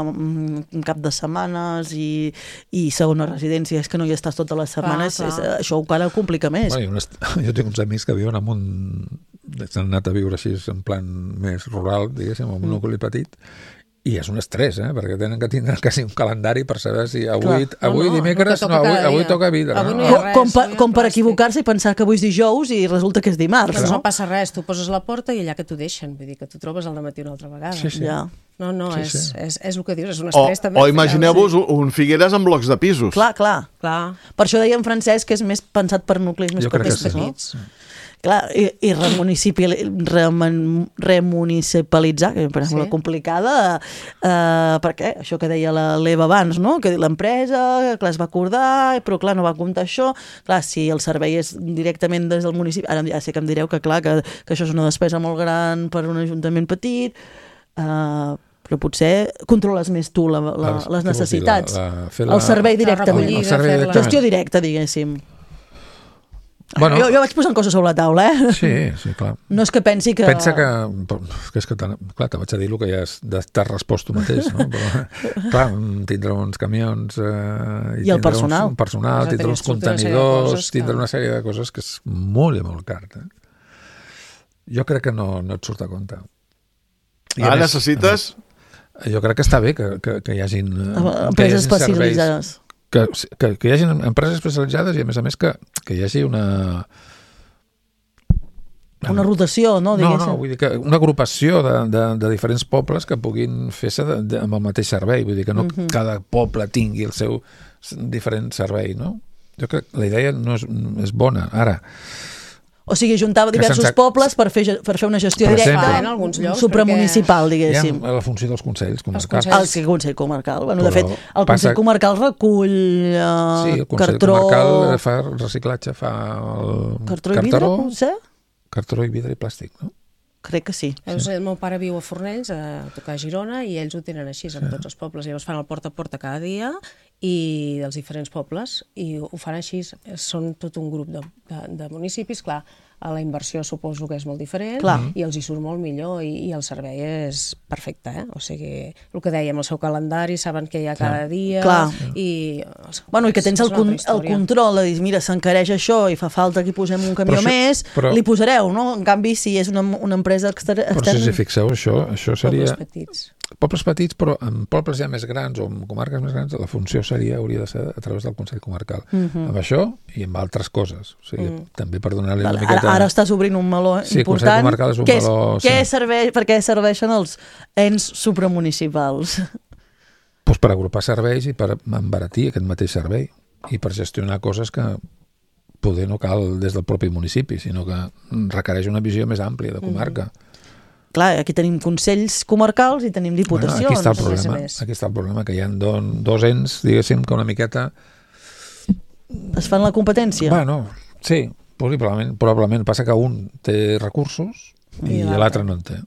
Un cap de setmanes i, i segona residència, és que no hi estàs totes les setmanes, Clar, és, clar. això encara ho complica més. Bueno, i unes, jo tinc uns amics que viuen en un... s'han anat a viure així en plan més rural, diguéssim, en un nucli petit, i és un estrès, eh? Perquè tenen que tindre quasi un calendari per saber si avui, Clar. avui No, no, dimecres, no no, que toca avui, cada avui dia. toca vidre. Avui no no? hi ha Com, res, com, per, no hi ha com per plàstic. equivocar-se i pensar que avui és dijous i resulta que és dimarts, Doncs no no? passa res, tu poses la porta i allà que t'ho deixen, vull dir que t'ho trobes al matí una altra vegada. Sí, sí. Ja. No, no, Sí, és, sí. És, és el que dius, és un O, estrès també. o al final, imagineu-vos sí. un Figueres amb blocs de pisos. Clar, clar. Clar. Per això deia en Francesc que és més pensat per nuclis més Jo crec que petits, sí. no? Petits. Clar, i, i remunicipali, remun, remunicipalitzar, que em sembla Sí. sí. complicada, eh, perquè això que deia la l'Eva abans, no? Que l'empresa, clar, es va acordar, però clar, no va comptar això. Clar, si el servei és directament des del municipi, ara ja sé que em direu que clar, que, que això és una despesa molt gran per un ajuntament petit, eh, però potser controles més tu la, la, Les- les què vols dir? necessitats. La- la- fer la- El servei La directament. recollida, El servei fer-la. directament. Gestió directa, diguéssim. Bueno, Jo, jo vaig posant coses sobre la taula, eh? sí, sí, clar. No és que pensi que... Pensa que, que és que te, clar, te vaig a dir el que ja has, t'has respost tu mateix, no? Però, clar, tindrà uns camions eh, I el tindrà personal. uns, un personal, Has de tindrà tenir uns estructura, una sèrie de contenidors, coses que- tindrà una sèrie de coses que és molt i molt car. Eh? Jo crec que no, no et surt a compte. I a Ah, més, necessites... jo crec que està bé que, que, que hi hagin eh, que hi Empreses hagin serveis- especialitzades. que, que, que hi hagi empreses especialitzades i a més a més que, que hi hagi una Una rotació, no? no, Diguéssim. no, vull dir que una agrupació de, de, de diferents pobles que puguin fer-se de, de, amb el mateix servei, vull dir que no uh -huh. cada poble tingui el seu diferent servei, no? Jo crec que la idea no és, és bona. Ara, O sigui, juntava Que diversos sense- pobles per fer, ge- per fer una gestió Per directa, exemple. En alguns llocs, supramunicipal, hi ha diguéssim. la funció dels consells comarcals. consells. El sí, Consell Comarcal. Bueno, de Però fet, el passa- Consell Comarcal recull uh, Sí, el Consell cartró... Comarcal fa reciclatge, fa el Cartró i vidre, potser? cartró i vidre i plàstic, no? Crec que sí. Llavors, el meu pare viu a Fornells, a tocar a Girona, i ells ho tenen així, amb tots els pobles. Llavors fan el porta a porta cada dia i dels diferents pobles, i ho fan així, són tot un grup de, de, de municipis, clar, la inversió suposo que és molt diferent, clar. I els hi surt molt millor, i, i el servei és perfecte, eh? O sigui, el que dèiem, el seu calendari, saben què hi ha cada dia, clar. I... Bueno, i que tens el, con el control de dir, mira, s'encareix això i fa falta que hi posem un camió això, més, però... li posareu, no? En canvi, si és una, una empresa externa... Però si, si fixeu, això, això seria... Pobles petits. Pobles petits, però en pobles ja més grans o en comarques més grans, la funció seria, hauria de ser a través del Consell Comarcal. Uh -huh. Amb això i amb altres coses. O sigui, uh -huh. també per donar-li una miqueta... Ara, ara estàs obrint un meló sí, important. Sí, Consell Comarcal és un què és, meló... Què sí. serveix, per què serveixen els ens supramunicipals? Pues per agrupar serveis i per embaratir aquest mateix servei i per gestionar coses que poder no cal des del propi municipi, sinó que requereix una visió més àmplia de comarca. Uh -huh. Clar, aquí tenim consells comarcals i tenim diputacions. Bueno, aquí està el problema, aquí està el problema, que hi ha don, dos ens, diguéssim, que una miqueta... Es fan la competència? Bueno, sí, probablement, probablement. Passa que un té recursos i, i l'altre no en té.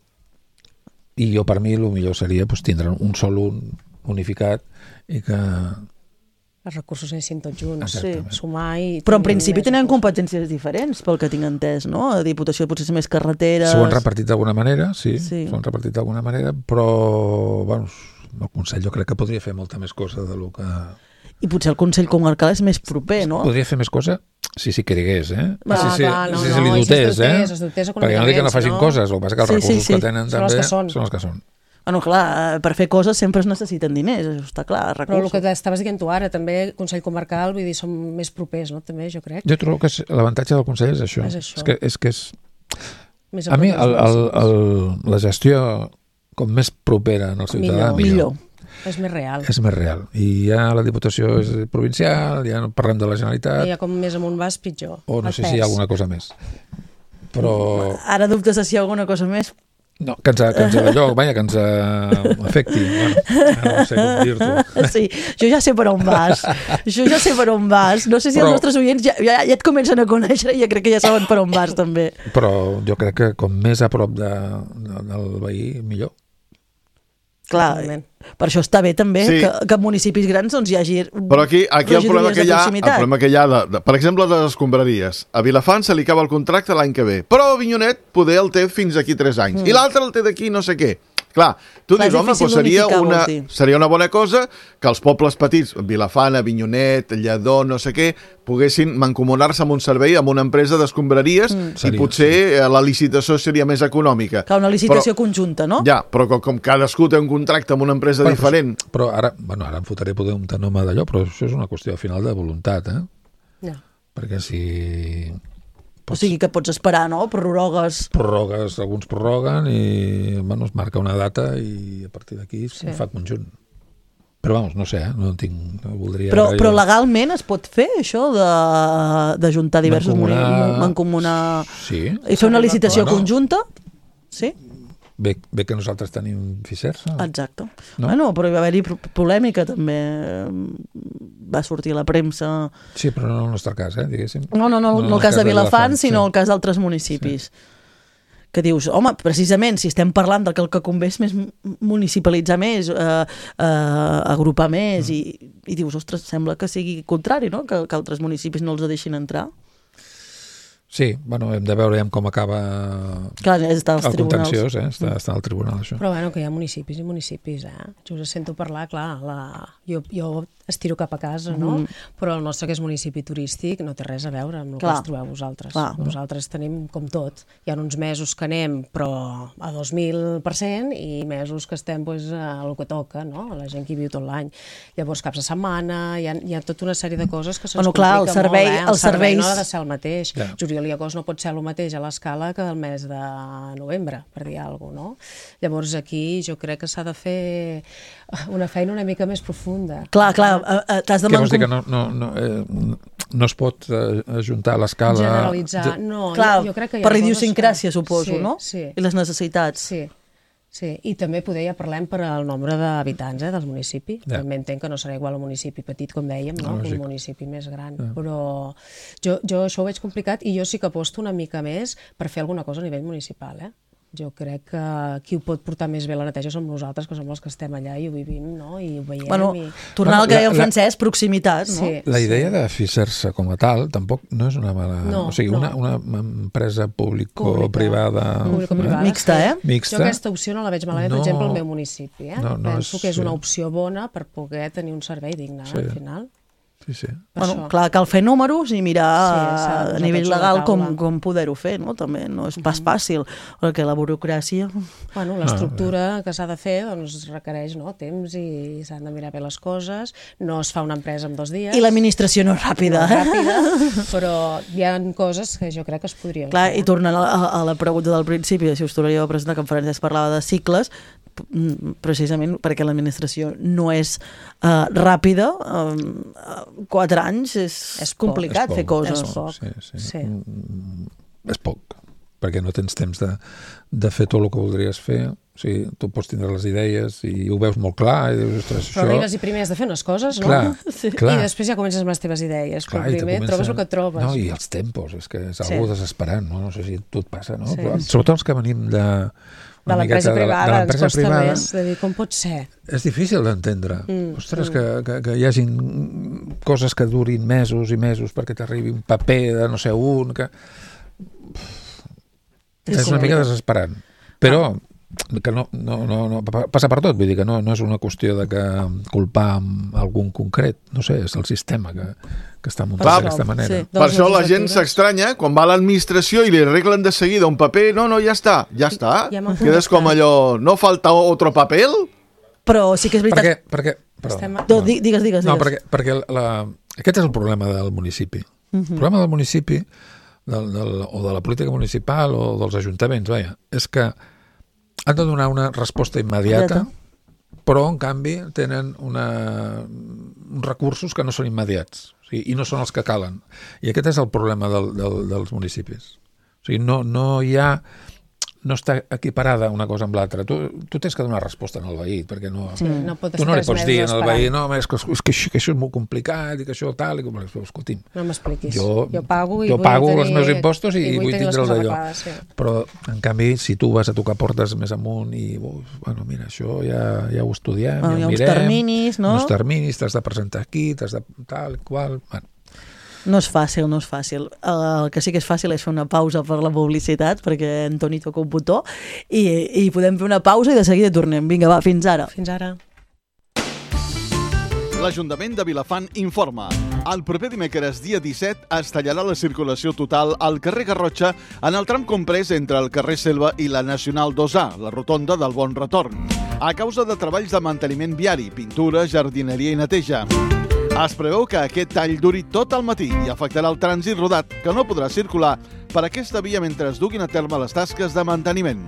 I jo, per mi, el millor seria pues, tindre un sol un unificat i que... Els recursos anessin tots junts, sí. Sumar i... Però en principi tenen competències diferents, pel que tinc entès, no? A Diputació potser és més carreteres... S'ho han repartit d'alguna manera, sí, sí. s'ho han repartit d'alguna manera, però, bueno, el Consell jo crec que podria fer molta més cosa de lo que... I potser el Consell Comarcal és més proper, no? Podria fer més cosa si s'hi cregués, eh? Va, si si, clar, no, si no, se li dotés, si eh? Es dotés perquè no dic que no facin no? coses, el que passa que els sí, recursos sí, sí. que tenen són també els que són. són els que són. Bueno, clar, per fer coses sempre es necessiten diners, això està clar, recursos. Però el que estaves dient tu ara, també el Consell Comarcal, vull dir, som més propers, no? També, jo crec. Jo trobo que l'avantatge del Consell és això. És això. És que és... Que és... Més a mi el, el, el, la gestió com més propera en el ciutadà, millor. millor. És més real. És més real. I ja la Diputació és provincial, ja no parlem de la Generalitat... I ja com més amunt vas, pitjor. O no sé si hi ha alguna cosa més. Però... Ara dubtes de si hi ha alguna cosa més? No, que ens, que ens allò, vaja, que ens afecti. Bueno, no sé com dir-t'ho. Sí, jo ja sé per on vas. Jo ja sé per on vas. No sé si Però... els nostres oients ja, ja, ja et comencen a conèixer i ja crec que ja saben per on vas, també. Però jo crec que com més a prop de, de, del veí, millor. Clar, per això està bé també sí. que, que en municipis grans doncs, hi hagi Però aquí, aquí el problema que hi ha, el problema que hi ha de, de, per exemple, de les escombraries. A Vilafant se li acaba el contracte l'any que ve, però a Avinyonet poder el té fins aquí tres anys, mm. i l'altre el té d'aquí no sé què. Clar, tu Clar, dius, home, doncs seria, una, seria una bona cosa que els pobles petits, Vilafant, Avinyonet, Lledó, no sé què, poguessin mancomunar-se amb un servei, amb una empresa d'escombraries, mm. i potser sí. la licitació seria més econòmica. Que una licitació però, conjunta, no? Ja, però com, com cadascú té un contracte amb una empresa bueno, diferent... Però, però ara, bueno, ara em fotré poder un tanoma d'allò, però això és una qüestió al final de voluntat, eh? Ja. Perquè si... Pots... O sigui que pots esperar, no? Prorrogues... Prorrogues, alguns prorroguen i bueno, es marca una data i a partir d'aquí sí. es fa conjunt. Però vamos, no sé, eh? no tinc... No voldria però, però legalment es pot fer això d'ajuntar diversos... Mancomunar... Mancomunar... Sí. I fer una licitació bueno. conjunta? Sí. Bé, bé que nosaltres tenim Ficers. No? Exacte. No? Bueno, però hi va haver-hi polèmica també. Va sortir a la premsa... Sí, però no en el nostre cas, eh, diguéssim. No, no, no, no, no el cas de Vilafant, sinó sí. el cas d'altres municipis. Sí. Que dius, home, precisament, si estem parlant del que el que convé és més municipalitzar més, eh, eh, agrupar més, mm. i, i dius, ostres, sembla que sigui contrari, no?, que, que altres municipis no els deixin entrar. Sí, bueno, hem de veure com acaba Clar, està als el tribunals. contenciós, eh? està, està al tribunal, això. Però bueno, que hi ha municipis i municipis, eh? Jo us sento parlar, clar, la... jo, jo estiro cap a casa, no? Mm. Però el nostre, que és municipi turístic, no té res a veure amb el clar. que us trobeu vosaltres. Clar. Nosaltres tenim com tot. Hi ha uns mesos que anem, però a dos mil per cent, i mesos que estem pues, a el que toca, no? La gent que hi viu tot l'any. Llavors, caps de setmana, hi ha, hi ha tota una sèrie de coses que se'ns bueno, clar, complica el servei, molt, eh? El els servei serveis... no ha de ser el mateix. Ja. Juliol i agost no pot ser el mateix a l'escala que el mes de novembre, per dir alguna cosa, no? Llavors, aquí jo crec que s'ha de fer una feina una mica més profunda. Clar, clar, t'has de Què vols dir que no, no, no, eh, no es pot eh, ajuntar a l'escala... Generalitzar, no. Clar, jo, jo crec que hi ha per idiosincràsia, que... suposo, sí, no? Sí. I les necessitats. Sí, sí. I també poder ja parlem per al nombre d'habitants eh, del municipi. Ja. També entenc que no serà igual un municipi petit, com dèiem, no? Lògic. Un municipi més gran. Ja. Però jo, jo això ho veig complicat i jo sí que aposto una mica més per fer alguna cosa a nivell municipal, eh? Jo crec que qui ho pot portar més bé la neteja som nosaltres, que som els que estem allà i ho vivim, no? I ho veiem. Bueno, i... tornar al que deia el La- la- Francesc, proximitat, no? Sí. La idea de fer-se com a tal tampoc no és una mala... No, o sigui, no. una, una empresa público-privada Público-privada, Mixta, sí. eh? mixta. Jo aquesta opció no la veig malament, No. per exemple, al meu municipi. Eh? No, no Penso és- que és una sí. opció bona per poder tenir un servei digne, Sí. al final. Sí, sí. Per Bueno, això. clar, cal fer números i mirar Sí, s'ha de a posar nivell tots a la legal com, taula. com poder-ho fer, no? També no és pas fàcil, perquè la burocràcia... Bueno, l'estructura que s'ha de fer doncs, requereix, no, temps i s'han de mirar bé les coses. No es fa una empresa en dos dies. I l'administració no és ràpida. No és ràpida, però hi ha coses que jo crec que es podrien Clar, fer. i tornant a, a, a la pregunta del principi, si us tornaríeu a presentar, que en Francesc parlava de cicles, p- mm, precisament perquè l'administració no és uh, ràpida, um, quatre anys és, És poc. complicat És fer poc. coses. És poc. Sí, sí. Sí. Mm, és poc, perquè no tens temps de, de fer tot el que voldries fer. O sigui, tu pots tindre les idees i ho veus molt clar i dius, ostres, Però això... arribes i primer has de fer unes coses, no? Clar, Sí. clar. I després ja comences amb les teves idees. Clar, Però i te primer comença- trobes el que et trobes. No, i els tempos, és que és Sí. algú desesperant, no? No sé si a tu et passa, no? Sí. Però, sobretot els que venim de... De una l'empresa miqueta privada, de ens l'empresa costa privada, més de dir com pot ser. és difícil d'entendre. Mm, Ostres, mm. que, que, que hi hagin coses que durin mesos i mesos perquè t'arribi un paper de no sé un, que... És És una complicat. mica desesperant. Però que no, no, no, no, passa per tot, vull dir que no, no és una qüestió de que culpar amb algun concret, no sé, és el sistema que, que està muntat Clar, d'aquesta manera. sí. Per Doncs això la gent legislatives. s'estranya quan va a l'administració i li arreglen de seguida un paper. No, no, ja està, ja està. Ja m'han Quedes com allò, no falta otro papel? Però sí que és veritat... Perquè, perquè, perdó, Estem- No, di- digues, digues, no, digues. perquè, perquè la, aquest és el problema del municipi. Mhm. El problema del municipi, del, del, o de la política municipal o dels ajuntaments, vaja, és que han de donar una resposta immediata, Immediata. però en canvi tenen una, uns recursos que no són immediats, o sigui, i no són els que calen. I aquest és el problema del, del, dels municipis. O sigui, no, no hi ha... no està equiparada una cosa amb l'altra. Tu, tu tens que donar resposta al veí, perquè no... Sí, no pot Tu no li estar pots tres dir mesos al esperant. veí, no, és que, és, que, això, que això és molt complicat i que això tal, i com, escolti'm, No m'expliquis. jo, jo pago, i jo vull pago tenir, els meus impostos i, i vull tenir les tindre el coses d'allò. arreglades, sí. Però, en canvi, si tu vas a tocar portes més amunt i, uf, bueno, mira, això ja, ja ho estudiem, Bueno, ja hi ha ho uns mirem, terminis, no? uns terminis, t'has de presentar aquí, t'has de tal, qual... Bueno, No és fàcil, no és fàcil. El que sí que és fàcil és fer una pausa per la publicitat, perquè en Toni toca un botó, i, i podem fer una pausa i de seguida tornem. Vinga, va, fins ara. Fins ara. L'Ajuntament de Vilafant informa. El proper dimecres, dia disset, es tallarà la circulació total al carrer Garrotxa en el tram comprès entre el carrer Selva i la Nacional dos A, la rotonda del Bon Retorn, a causa de treballs de manteniment viari, pintura, jardineria i neteja. Es preveu que aquest tall duri tot el matí i afectarà el trànsit rodat, que no podrà circular per aquesta via mentre es duguin a terme les tasques de manteniment.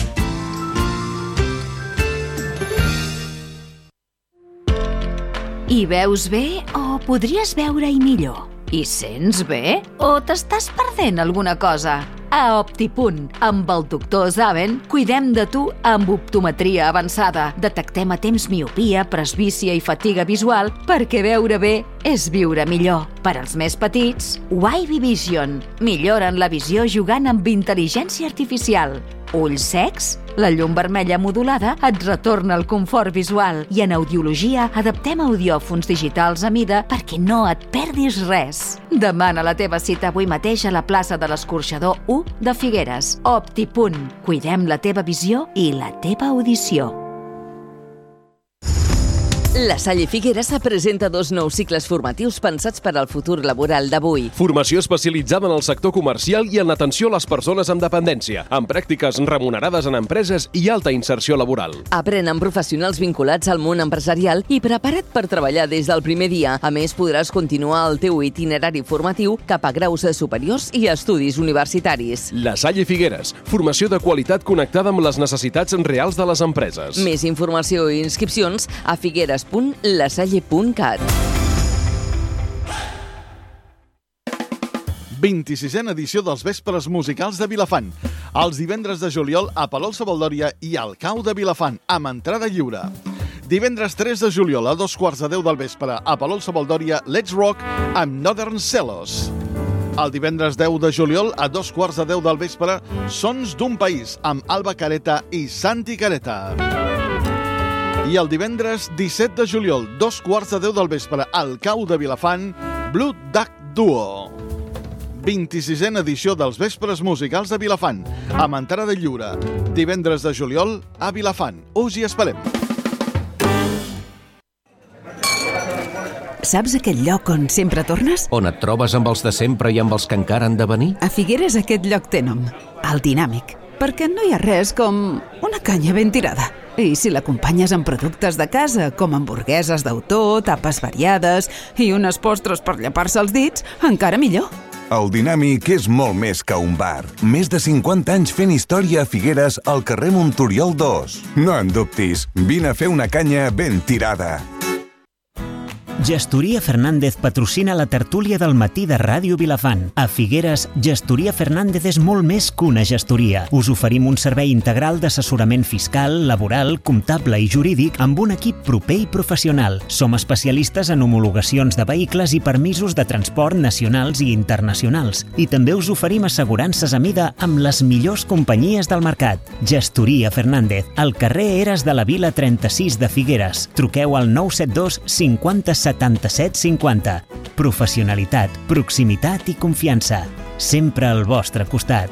Hi veus bé o podries veure-hi millor? Hi sents bé o t'estàs perdent alguna cosa? A Optipunt, amb el doctor Zaven, cuidem de tu amb optometria avançada. Detectem a temps miopia, presbícia i fatiga visual perquè veure bé és viure millor. Per als més petits, Wavy Vision. Milloren la visió jugant amb intel·ligència artificial. Ulls secs? La llum vermella modulada et retorna el confort visual i en audiologia adaptem audiòfons digitals a mida perquè no et perdis res. Demana la teva cita avui mateix a la plaça de l'Escorxador u de Figueres. Optipunt. Cuidem la teva visió i la teva audició. La Salle Figueres presenta dos nous cicles formatius pensats per al futur laboral d'avui. Formació especialitzada en el sector comercial i en atenció a les persones amb dependència, amb pràctiques remunerades en empreses i alta inserció laboral. Aprèn amb professionals vinculats al món empresarial i prepara't per treballar des del primer dia. A més, podràs continuar el teu itinerari formatiu cap a graus superiors i estudis universitaris. La Salle Figueres, formació de qualitat connectada amb les necessitats reals de les empreses. Més informació i inscripcions a figueres punt lasalle punt cat. vint-i-sisena edició dels Vespres Musicals de Vilafant. Els divendres de juliol a Palol Sabaldòria i al Cau de Vilafant, amb entrada lliure. Divendres tres de juliol a dos quarts de deu del vespre a Palol Sabaldòria, Let's Rock amb Northern Celos. El divendres deu de juliol, a dos quarts de deu del vespre, Sons d'un País, amb Alba Careta i Santi Careta. I el divendres disset de juliol, dos quarts de deu del vespre, al Cau de Vilafant, Blue Duck Duo. vint-i-sisena edició dels Vespres Musicals de Vilafant, amb entrada lliure. Divendres de juliol a Vilafant. Us hi esperem. Saps aquell lloc on sempre tornes? On et trobes amb els de sempre i amb els que encara han de venir? A Figueres aquest lloc té nom, el Dinàmic, perquè no hi ha res com una canya ben tirada. I si l'acompanyes amb productes de casa, com hamburgueses d'autor, tapes variades i unes postres per llepar-se els dits, encara millor. El Dinàmic és molt més que un bar. Més de cinquanta anys fent història a Figueres al carrer Montoriol dos. No en dubtis, vine a fer una canya ben tirada. Gestoria Fernández patrocina la tertúlia del matí de Ràdio Vilafant. A Figueres, Gestoria Fernández és molt més que una gestoria. Us oferim un servei integral d'assessorament fiscal, laboral, comptable i jurídic amb un equip proper i professional. Som especialistes en homologacions de vehicles i permisos de transport nacionals i internacionals. I també us oferim assegurances a mida amb les millors companyies del mercat. Gestoria Fernández, al carrer Eres de la Vila trenta-sis de Figueres. Truqueu al nou set dos cinquanta setanta-set cinquanta. Professionalitat, proximitat i confiança. Sempre al vostre costat.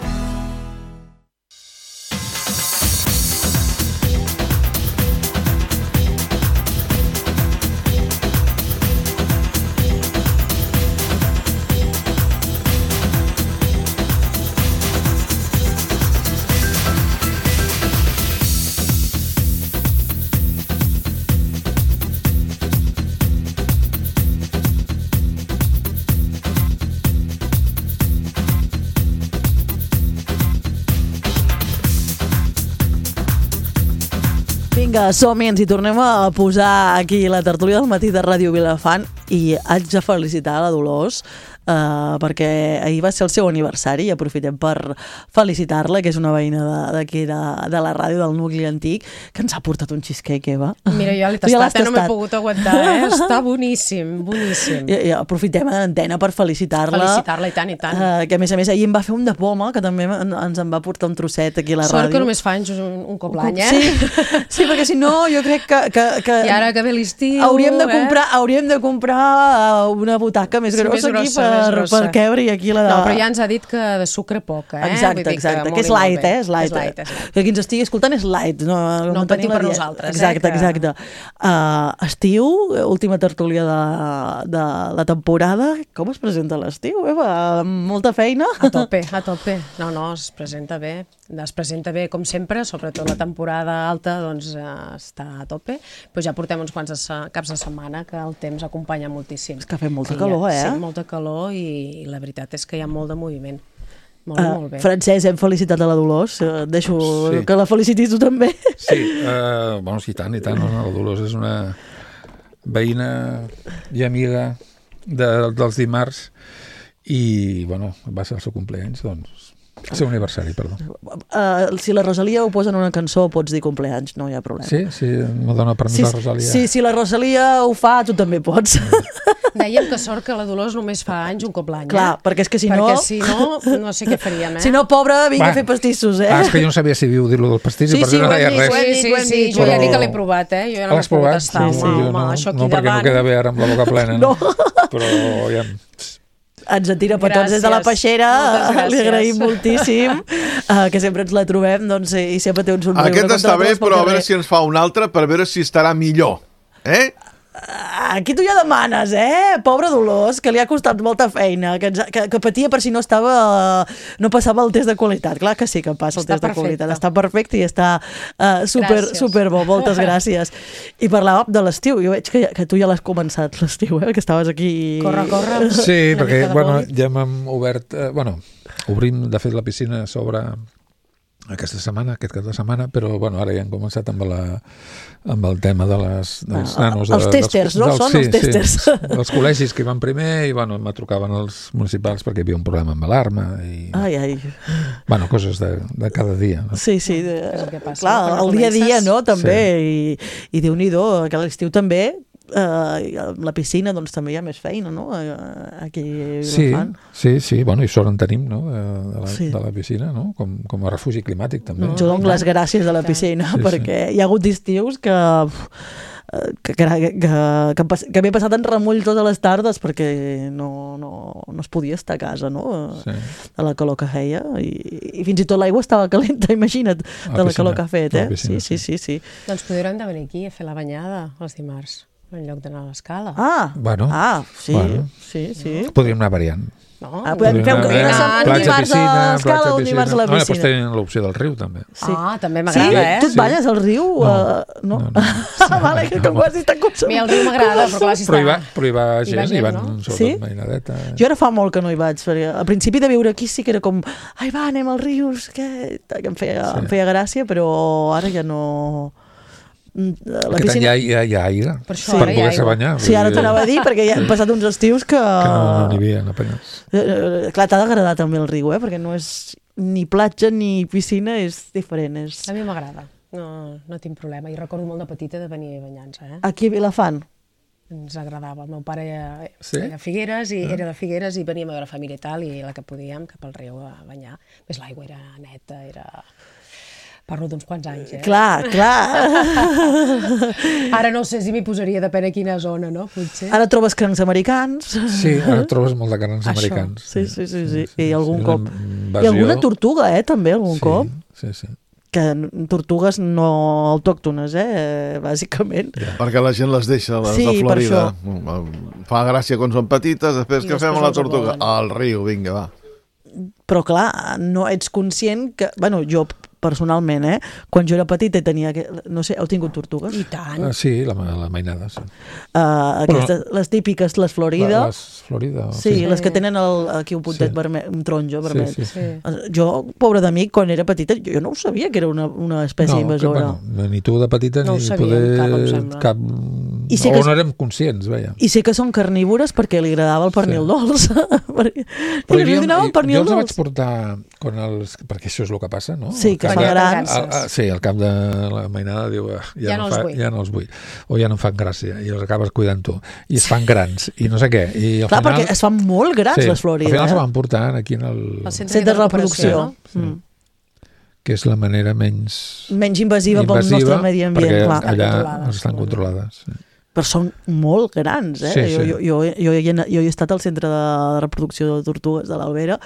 Vinga, som-hi, ens hi tornem a posar aquí la tertúlia del matí de Ràdio Vilafant i haig de felicitar la Dolors uh, perquè ahir va ser el seu aniversari i aprofitem per felicitar-la, que és una veïna d'aquí de, de, de la ràdio del nucli antic, que ens ha portat un cheesecake, Eva. Mira, jo l'he tastat, ja no m'he pogut aguantar, eh? Està boníssim, boníssim. I, i aprofitem l'antena per felicitar-la. Felicitar-la, i tant, i tant. Uh, que a més a més ahir em va fer un de poma, que també ens en va portar un trosset aquí a la Sort ràdio. Sort que només fa anys un, un cop l'any, eh? Sí, sí, perquè si no jo crec que... que, que I ara que ve l'estiu... Hauríem de comprar, eh? hauríem de comprar una butaca més grossa, sí, més grossa aquí per, per quebre aquí la... No, però ja ens ha dit que de sucre poc, eh? Exacte, exacte, que, que és light, eh? És light, és light, és light. Que qui ens estigui escoltant és light. No, no ho patiu per nosaltres, exacte, eh? Que... Exacte, uh, estiu, última tertúlia de, de la temporada. Com es presenta l'estiu, Eva? Molta feina? A tope, a tope. No, no, es presenta bé. Es presenta bé, com sempre, sobretot la temporada alta, doncs eh, està a tope. Però ja portem uns quants caps de setmana que el temps acompanya moltíssim. És que fa molta calor, eh? Sí, molta calor i, i la veritat és que hi ha molt de moviment. Molt, uh, molt bé. Francesc, hem felicitat a la Dolors. Uh, deixo sí. que la felicitis tu també. Sí, uh, bueno, sí, tant i tant. No? La Dolors és una veïna i amiga de, dels dimarts i, bueno, va ser el seu cumpleaños, doncs, el seu aniversari, perdó. Uh, si la Rosalia ho posa en una cançó, pots dir cumpleaños, no hi ha problema. Sí, sí, me dona permís sí, la Rosalia. Sí, si la Rosalia ho fa, tu també pots. Dèiem que sort que la Dolors només fa anys un cop l'any, eh? Clar, perquè és que si perquè no... Perquè si no, no sé què faríem, eh? Si no, pobra, vinga a fer pastissos, eh? Ah, és que jo no sabia si viu dir-lo dels pastissos, sí, per sí, no deia res. Sí, sí, sí, sí, jo però... ja dic que l'he provat, eh? Jo ja no m'he pogut estar. Sí, sí, home, no, això aquí no, perquè davant... no queda bé ara amb la boca plena, no? no. Però ja... Ens atira petons des de la peixera, li agraïm moltíssim, uh, que sempre ens la trobem, doncs, i sempre té un somriure. Aquest està bé, però a veure si ens fa un altre per veure si estarà millor. Eh? Aquí tu ja demanes, eh? Pobra Dolors, que li ha costat molta feina, que, ens, que, que patia per si no estava, no passava el test de qualitat. Clar que sí que passa el està test perfecte. de qualitat. Està perfecte i està uh, super, super bo. Moltes gràcies. I parlàvem de l'estiu. Jo veig que, que tu ja l'has començat, l'estiu, eh? Que estaves aquí... Corre, corre. Sí, perquè, bueno, ja m'hem obert... Eh, bueno, obrim, de fet, la piscina sobre... aquesta setmana, aquest cap de setmana, però bueno, ara ja hem començat amb, la, amb el tema de les, dels ah, nanos. Els de, tèsters, dels, no? Dels, Són sí, els tèsters. Sí, els col·legis que hi van primer i bueno, me trucaven els municipals perquè hi havia un problema amb l'alarma i... Ai, ai. Bueno, coses de, de cada dia. No? Sí, sí. De... És el que passa. Clar, el dia a dia, no? També. Sí. I, i Déu-n'hi-do, que a l'estiu també eh, la piscina doncs també hi ha més feina, no? Aquí sí, la fan. Sí, sí, bueno, i sort en tenim, no? De, de, la, Sí. de la piscina, no? Com, com a refugi climàtic, també. Jo dono les gràcies a la piscina, Sí, sí. perquè hi ha hagut estius que... que, que, que, que, pas- que m'he passat en remull totes les tardes perquè no, no, no es podia estar a casa, no? Sí. De la calor que feia i, i fins i tot l'aigua estava calenta, imagina't, A de la la calor piscina, que ha fet, a la eh? piscina, Sí, sí, sí, sí. Doncs podrem de venir aquí a fer la banyada els dimarts, en lloc d'anar a l'escala. Ah, Bueno, ah, sí, bueno. sí, sí. Podríem anar variant. No? Ah, podem fer un, anar una, variant. un Platja, dimarts a piscina, l'escala platja, o un dimarts a la No, després piscina. tenen l'opció del riu, també. Sí. Ah, també Sí? m'agrada, eh? Tu et balles al riu? No. Uh, no? No, no. Ah, vale, que com ho has dit tan A mi el riu m'agrada, però clar, si Però hi va, està... però hi va Hi va gent, hi gent, van no? sobretot Sí? mainadeta. Jo ara fa molt que no hi vaig, perquè al principi de viure aquí sí que era com ai va, anem al riu, no sé què, que em feia, Sí. em feia gràcia, però ara ja no... La Aquest any hi ha, hi ha, hi ha aire Per això per ara hi ha poder-se aigua. banyar. Sí, ara vull dir t'anava a dir, perquè ja hem passat uns estius que... Que no no n'hi havia, apenas. Eh, eh, Clar, t'ha d'agradar també el riu, eh? Perquè no és ni platja ni piscina, és diferent. És... A mi m'agrada, no, no tinc problema. I recordo molt de petita de venir a banyar-nos, eh? Aquí a Vilafant. Ens agradava. El meu pare era, Sí? era Figueres i era de Figueres i veníem a veure família i tal, i la que podíem cap al riu a banyar. Més l'aigua era neta, era... Parlo d'uns quants anys, eh? Clar, clar. Ara no sé si m'hi posaria, depèn a quina zona, no? Potser. Ara trobes crancs americans. Sí, ara trobes molt de carns Això. americans. Sí, sí, sí, sí. I algun sí, cop... una I invasió. alguna tortuga, eh, també, algun Sí, cop. sí, sí. Que tortugues no autòctones, eh, bàsicament. Perquè la gent les deixa, les Sí, de per Florida. Fa gràcia quan són petites, després I que després fem a la els tortuga? abonen. Al riu, vinga, va. Però clar, no ets conscient que... Bueno, jo personalment, eh, quan jo era petita i tenia... que- No sé, heu tingut tortugues? I tant. Ah, sí, la, la mainada, sí. Uh, aquestes, les típiques, les Florida. La, les Florida, Sí, sí. les que tenen el, aquí un puntet Sí. vermell, un taronja vermell. Sí, sí, sí. Eh, Jo, pobre de mi, quan era petita, jo no ho sabia que era una, una espècie No, que, invasora. bueno, ni tu de petita No ho ni sabíem, poder cap, em sembla. cap... I sí o que- no érem conscients, veia. I sé que són carnívores perquè li agradava el pernil Sí. dolç. perquè Però I li donava el pernil jo els vaig dolç. portar quan els, perquè això és el que passa, no? Sí, Al que cap es fan de- grans. al- al- sí, al cap de la mainada diu ah, ja, Ja no, no els fa, vull. ja no els vull, o ja no em fan gràcia, i els acabes cuidant tu. I es fan grans, i no sé què. I al Clar, final, perquè es fan molt grans, sí, les Florida. Al final eh? se van portar aquí en el... El centre, Centre de recuperació, reproducció. no? Mm. que és la manera menys Menys invasiva, pel nostre medi ambient, perquè clar. allà Controlades, estan bueno. controlades. Sí. Però són molt grans, eh? Sí, jo, sí. jo, jo, jo, he, anat- jo he estat al centre de reproducció de tortugues de l'Albera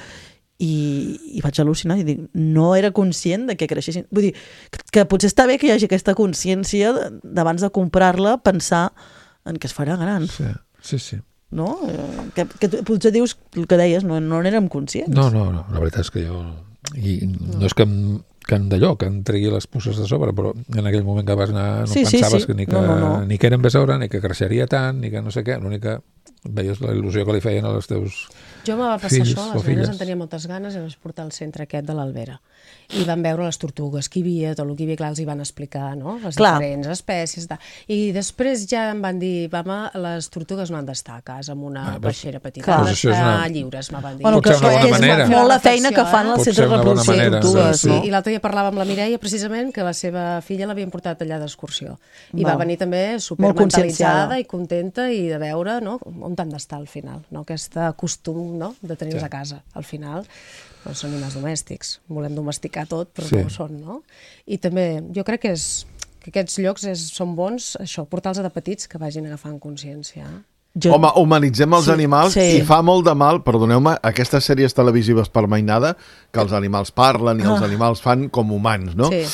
i, i vaig al·lucinar i dic, no era conscient de que creixessin. Vull dir, que, que potser està bé que hi hagi aquesta consciència de- d'abans de comprar-la, pensar en que es farà gran, Sí, sí, sí. no? Eh, Que, que tu potser dius el que deies, no, no n'érem conscients. No, no, no, la veritat és que jo... I no és que em, que em d'allò, que em tregui les puces de sobre, però en aquell moment que vas anar no Sí, sí, pensaves sí. que ni que, No, no, no. ni que era envesora, ni que creixeria tant, ni que no sé què. L'única... Veies la il·lusió que li feien als teus... Jo me va passar fills això, o les nenes filles. en tenia moltes ganes i vaig portar al centre aquest de l'Albera. I van veure les tortugues, que hi havia, tot el que hi havia, clar, els hi van explicar, no?, les Clar. diferents espècies. De... I després ja em van dir, mama, les tortugues no han d'estar a casa amb una Ah, doncs- peixera petita, Clar. han Doncs això és d'estar una- lliures, me van dir. Bueno, Pot que ser una bona és manera. molt la feina que fan eh? al Pot centre ser de una bona reproducció de manera, tortugues, sí, no? I l'altre dia parlava amb la Mireia, precisament, que la seva filla l'havien portat allà d'excursió. I Val. va venir també Molt supermentalitzada conscienciada. i contenta i de veure, no?, on han d'estar al final, no?, aquest costum, no?, de tenir-los Sí. a casa. Al final, no són animals domèstics. Volem domesticar tot, però Sí. no ho són, no? I també, jo crec que, és, que aquests llocs és, són bons, això, portar-los de petits que vagin agafant consciència. Jo, Home, humanitzem els Sí, animals sí. i fa molt de mal, perdoneu-me, aquestes sèries televisives per mainada, que els animals parlen i els Ah. animals fan com humans, no? Sí.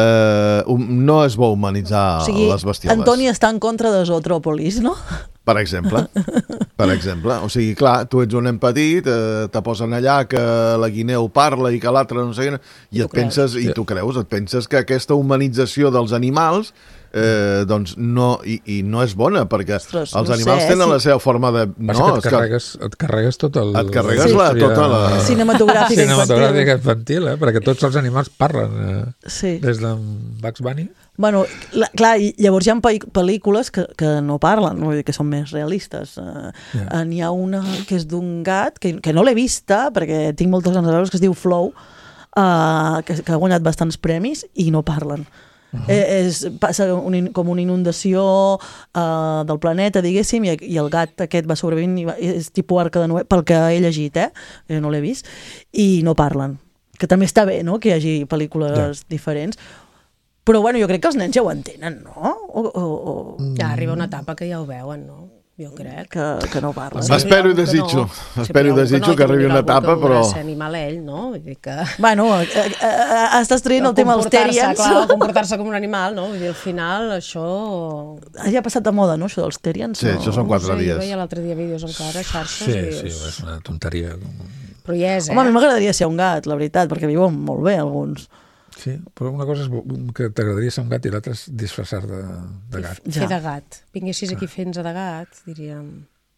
Eh, um, no és bo humanitzar o sigui, les bestioles. Antoni està en contra de Zootrópolis, no? Per exemple. Per exemple. O sigui, clar, tu ets un nen petit, eh, te posen allà que la guineu parla i que l'altre no sé què, i et penses, i tu creus, et penses que aquesta humanització dels animals eh, doncs no, i, i no és bona, perquè Ostres, els no animals sé, tenen sí. la seva forma de... No, No, et, és que carregues, et carregues tot el... et carregues Sí. la, tota la... Cinematogràfica Cinematogràfica infantil. infantil, eh? Perquè tots els animals parlen. Eh? Sí. Des de Bugs Bunny. Bueno, la, clar, i llavors hi ha pel- pel·lícules que, que no parlen, vull dir, que són més realistes. Uh, Ja. N'hi ha una que és d'un gat, que, que no l'he vista, perquè tinc moltes ganes de veure, que es diu Flow, uh, que, que ha guanyat bastants premis i no parlen. Uh-huh. Eh, és, passa un, com una inundació uh, del planeta, diguéssim, i, i el gat aquest va sobrevivint, i va, és tipus Arca de Noé, pel que he llegit, eh? Jo no l'he vist, i no parlen. Que també està bé, no?, que hi hagi pel·lícules ja. diferents. Però, bueno, jo crec que els nens ja ho entenen, no? O, o, o... Ja arriba una etapa que ja ho veuen, no? Jo crec. Que, que no parla. Sí, espero i desitjo. No. Espero i desitjo que, no, que arribi una etapa, però... Que animal ell, no? Vull dir que... Bueno, eh, eh, estàs traient el tema dels Terrians. Clar, comportar-se com un animal, no? Vull dir, al final, això... Ja ha passat de moda, no, això dels Terrians? Sí, no? Això són quatre no sé, dies. Jo veia l'altre dia vídeos encara, xarxes... Sí, dius... sí, és una tonteria. Però hi és, eh? Home, a mi m'agradaria ser un gat, la veritat, perquè viuen molt bé, alguns. Sí, però una cosa és que t'agradaria ser un gat i l'altra és disfressar de, de gat. Fer de gat. Vinguessis aquí fent-se de gat, diríem...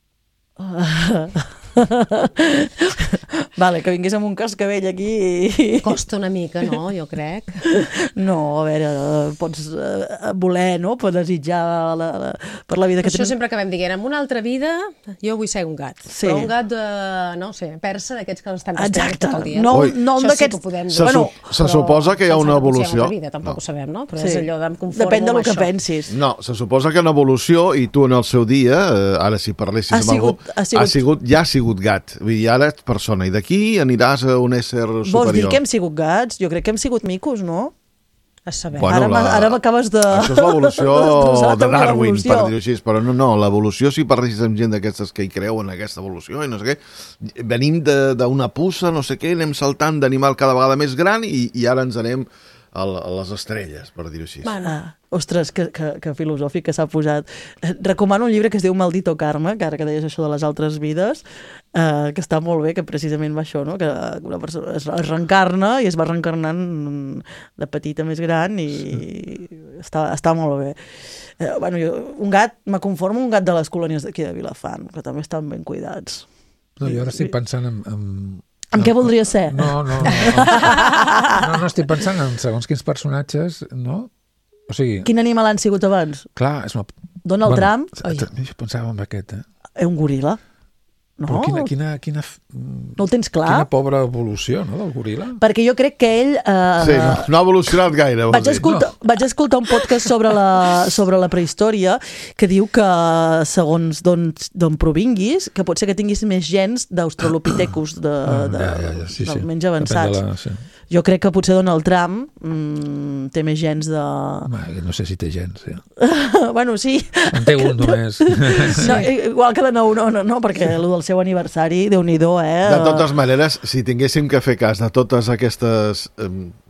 Vale, que vingués amb un cascavell aquí i... Costa una mica, no? Jo crec. No, a veure, pots uh, voler, no? Pots desitjar la, la, per la vida que això tens. Sempre acabem dient, en una altra vida jo vull ser un gat. Sí. Però un gat de, no sé, persa, d'aquests que estan respirant tot el dia. No, no això d'aquests... sí que ho podem dir. Se, bueno, se però, suposa que hi ha una evolució. Vida, tampoc no. ho sabem, no? Però sí. és allò de conformo depèn del que això. pensis. No, se suposa que hi ha una evolució i tu en el seu dia, eh, ara si parlessis ha amb sigut, algú, ha sigut... ha sigut, ja ha sigut gat. Vull dir, ara ets persona i d'aquí aniràs a un ésser superior. Vols dir que hem sigut gats? Jo crec que hem sigut micos, no? A saber. Bueno, ara la... ara m'acabes de... Això és l'evolució de Darwin, per dir-ho així. Però no, no, l'evolució, si parlessis amb gent d'aquestes que hi creuen en aquesta evolució i no sé què, venim d'una puça, no sé què, anem saltant d'animal cada vegada més gran i, i ara ens anem a les estrelles, per dir-ho així. Ah, ostres, que, que, que filosòfic que s'ha posat. Recomano un llibre que es diu Maldito Karma, que ara que deies això de les altres vides, eh, que està molt bé, que precisament va això, no? Que una persona es, es reencarna i es va reencarnant de petita més gran i està, està molt bé. Eh, bueno, jo, un gat, me conformo un gat de les colònies d'aquí de Vilafant, que també estan ben cuidats. No, jo ara estic pensant en... en... En què voldria ser? No, no, no. No, no estic pensant en segons quins personatges, no? O sigui... Quin animal han sigut abans? Clar, és una... Donald bueno, Trump? Jo pensava en aquest, eh? Un goril·la? No? Però quina, quina, quina... No ho tens clar? Quina pobra evolució, no, del goril·la? Perquè jo crec que ell... Eh, sí, no, no ha evolucionat gaire. Vaig escoltar, no. vaig escoltar un podcast sobre la, sobre la prehistòria que diu que, segons d'on provinguis, que pot ser que tinguis més gens d'Australopithecus, de, de, ja, ja, ja, sí, dels sí. menys avançats. De la, sí. Jo crec que potser Donald Trump mm, té més gens de... No sé si té gens, sí. Bueno, sí. En té un només. No, igual que de nou, no, no, no, perquè el del seu aniversari, Déu-n'hi-do, eh? De totes maneres, si tinguéssim que fer cas de totes aquestes eh,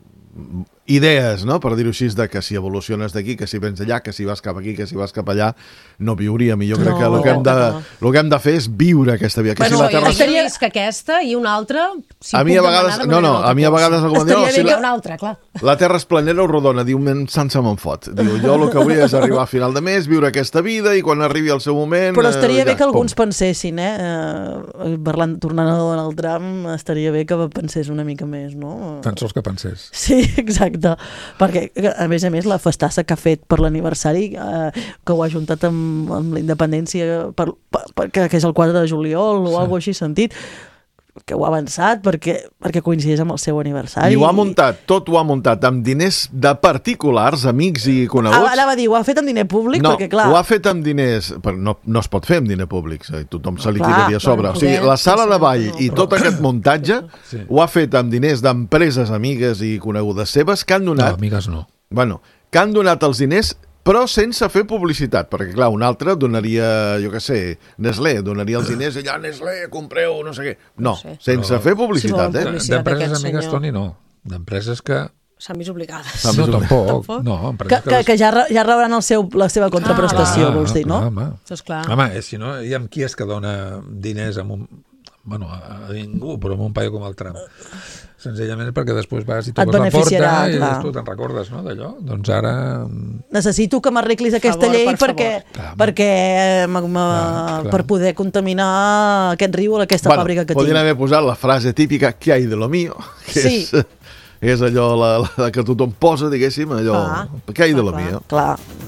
idees, no?, per dir-ho així, de que si evoluciones d'aquí, que si vens d'allà, que si vas cap aquí, que si vas cap allà, no viuríem. I jo crec no, que el que, hem de, no. el que hem de fer és viure aquesta vida. Que bueno, si la terra... seria que aquesta i una altra... Si a mi a vegades... No, no, a mi a vegades... Estaria bé que una altra, clar. La terra és planera o rodona, diu, sant se me'n fot. Diu, jo el que vull és arribar a final de mes, viure aquesta vida i quan arribi el seu moment... Però estaria eh, bé ja, que alguns pum. pensessin, eh? eh parlant, tornant a Donald Trump, estaria bé que pensés una mica més, no? Tan sols que pensés. Sí, exacte. Perquè, a més a més, la festassa que ha fet per l'aniversari, eh, que ho ha juntat amb, amb la independència, per, per, per, que és el quatre de juliol o sí. alguna així sentit, que ho ha avançat perquè, perquè coincideix amb el seu aniversari. I ho ha muntat, tot ho ha muntat amb diners de particulars, amics i coneguts. Ah, anava a dir, ho ha fet amb diner públic? No, perquè, clar... ho ha fet amb diners... Però no, no es pot fer amb diner públic, tothom se li clar, tiraria a sobre. O sigui, la sala de ball i tot aquest muntatge sí. ho ha fet amb diners d'empreses amigues i conegudes seves que han donat... No, amigues no. Bueno, que han donat els diners però sense fer publicitat, perquè clar, un altre donaria, jo què sé, Nestlé, donaria els diners i allà, Nestlé, compreu, no sé què. No, no sé. sense no. fer publicitat, sí, eh? D'empreses amigues, Toni, no. D'empreses que... S'han vist obligades. No, tampoc. No, que, que, que ja, ja rebran el seu, la seva contraprestació, ah, vols dir, no? Home, clar. home si no, i amb qui és que dona diners amb un... Bueno, a ningú, però amb un paio com el Trump. Senzillament perquè després vas i toques la porta i tu te'n recordes, no, d'allò? Doncs ara... Necessito que m'arreglis aquesta favor, llei per perquè, clar, perquè m -m clar, per poder contaminar aquest riu o aquesta bueno, fàbrica que tinc. Podien haver posat la frase típica «¿Qué hay de lo mío?» que sí. és, és allò la, la que tothom posa, diguéssim, allò clar, «¿Qué hay de lo clar, mío?» Clar,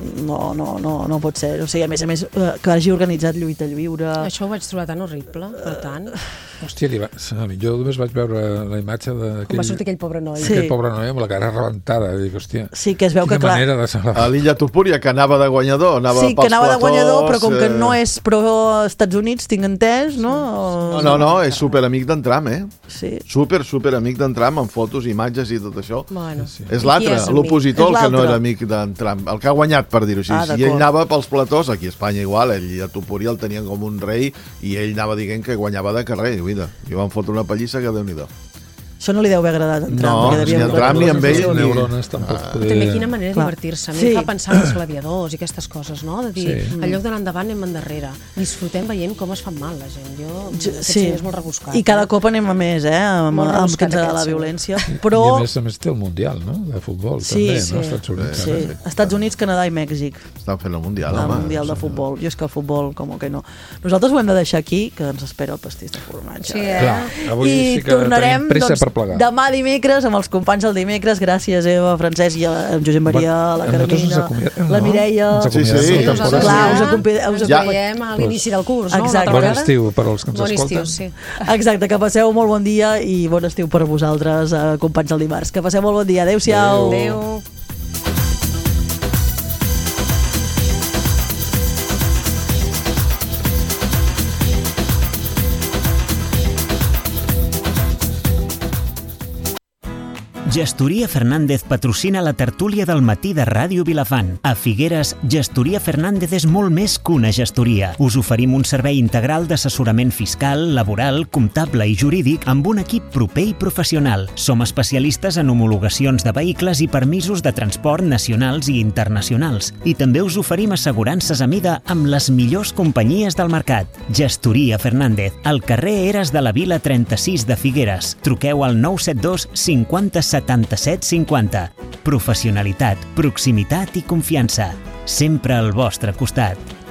no, no, no, no pot ser. O sigui, a més a més, que hagi organitzat Lluita Lliure... Això ho vaig trobar tan horrible, per tant... Hòstia, li va... jo només vaig veure la imatge d'aquell... Com va sortir aquell pobre noi. Sí. Aquell pobre noi amb la cara rebentada. Dic, hòstia, sí, que es veu que, clar... de celebrar. A l'Illa Tupúria, que anava de guanyador, anava sí, pels que anava platós, de guanyador, però com que eh... no és pro Estats Units, tinc entès, no? No, no, no, és superamic d'en Trump, eh? Sí. Super, superamic d'en Trump, amb fotos, imatges i tot això. Bueno. Sí. És l'altre, l'opositor, el que no era amic d'en Trump, el que ha guanyat, per dir-ho així. Ah, I ell anava pels platós, aquí a Espanya igual, ell a Tupúria el tenien com un rei, i ell anava dient que guanyava de carrer, i mira, i van fotre una pallissa que Déu-n'hi-do. Això no li deu haver agradat en Trump. No, ni en Trump ni amb ell. Les neurones tampoc Ah. poder... També quina manera de divertir-se. A mi Sí. em fa pensar en els gladiadors i aquestes coses, no? De dir, Sí. en lloc d'anar endavant anem endarrere. Disfrutem veient com es fan mal la gent. Jo, Jo- aquest sí. senyor és molt rebuscat. I cada cop anem a més, eh? Amb, Molt amb rebuscat que ens agrada aquest la senyor. violència. I Però... a més a més té el Mundial, no? De futbol, Sí, també, sí. no? Estats Units. Sí, ara. Estats Units, Canadà i Mèxic. Estan fent el Mundial, El home. Mundial de Futbol. Jo és que el futbol, com que no. Nosaltres ho hem de deixar aquí, que ens espera el pastís de formatge. Sí, eh? Clar, avui I sí que tornarem tenim pressa doncs, per plegar. demà dimecres amb els companys del dimecres. Gràcies, Eva, Francesc i en Josep Maria, la Nosaltres ens Carmina, acomiadem, la no? Mireia... Ens acomiadem Sí, sí. de la Sí, temporada. Clar, us acompidem... Us Ens Ja. veiem a l'inici del curs, no? Exacte. Una altra Bon vegada? estiu per als que ens Bon escolten. estiu, sí. Exacte, que passeu molt bon dia i bon estiu per vosaltres, eh, companys del dimarts. Que passeu molt bon dia. Adéu-siau. Adéu. Gestoria Fernández patrocina la tertúlia del matí de Ràdio Vilafant. A Figueres, Gestoria Fernández és molt més que una gestoria. Us oferim un servei integral d'assessorament fiscal, laboral, comptable i jurídic amb un equip proper i professional. Som especialistes en homologacions de vehicles i permisos de transport nacionals i internacionals. I també us oferim assegurances a mida amb les millors companyies del mercat. Gestoria Fernández, al carrer Eres de la Vila trenta-sis de Figueres. Truqueu al nou set dos cinquanta setanta-set cinquanta. Professionalitat, proximitat i confiança. Sempre al vostre costat.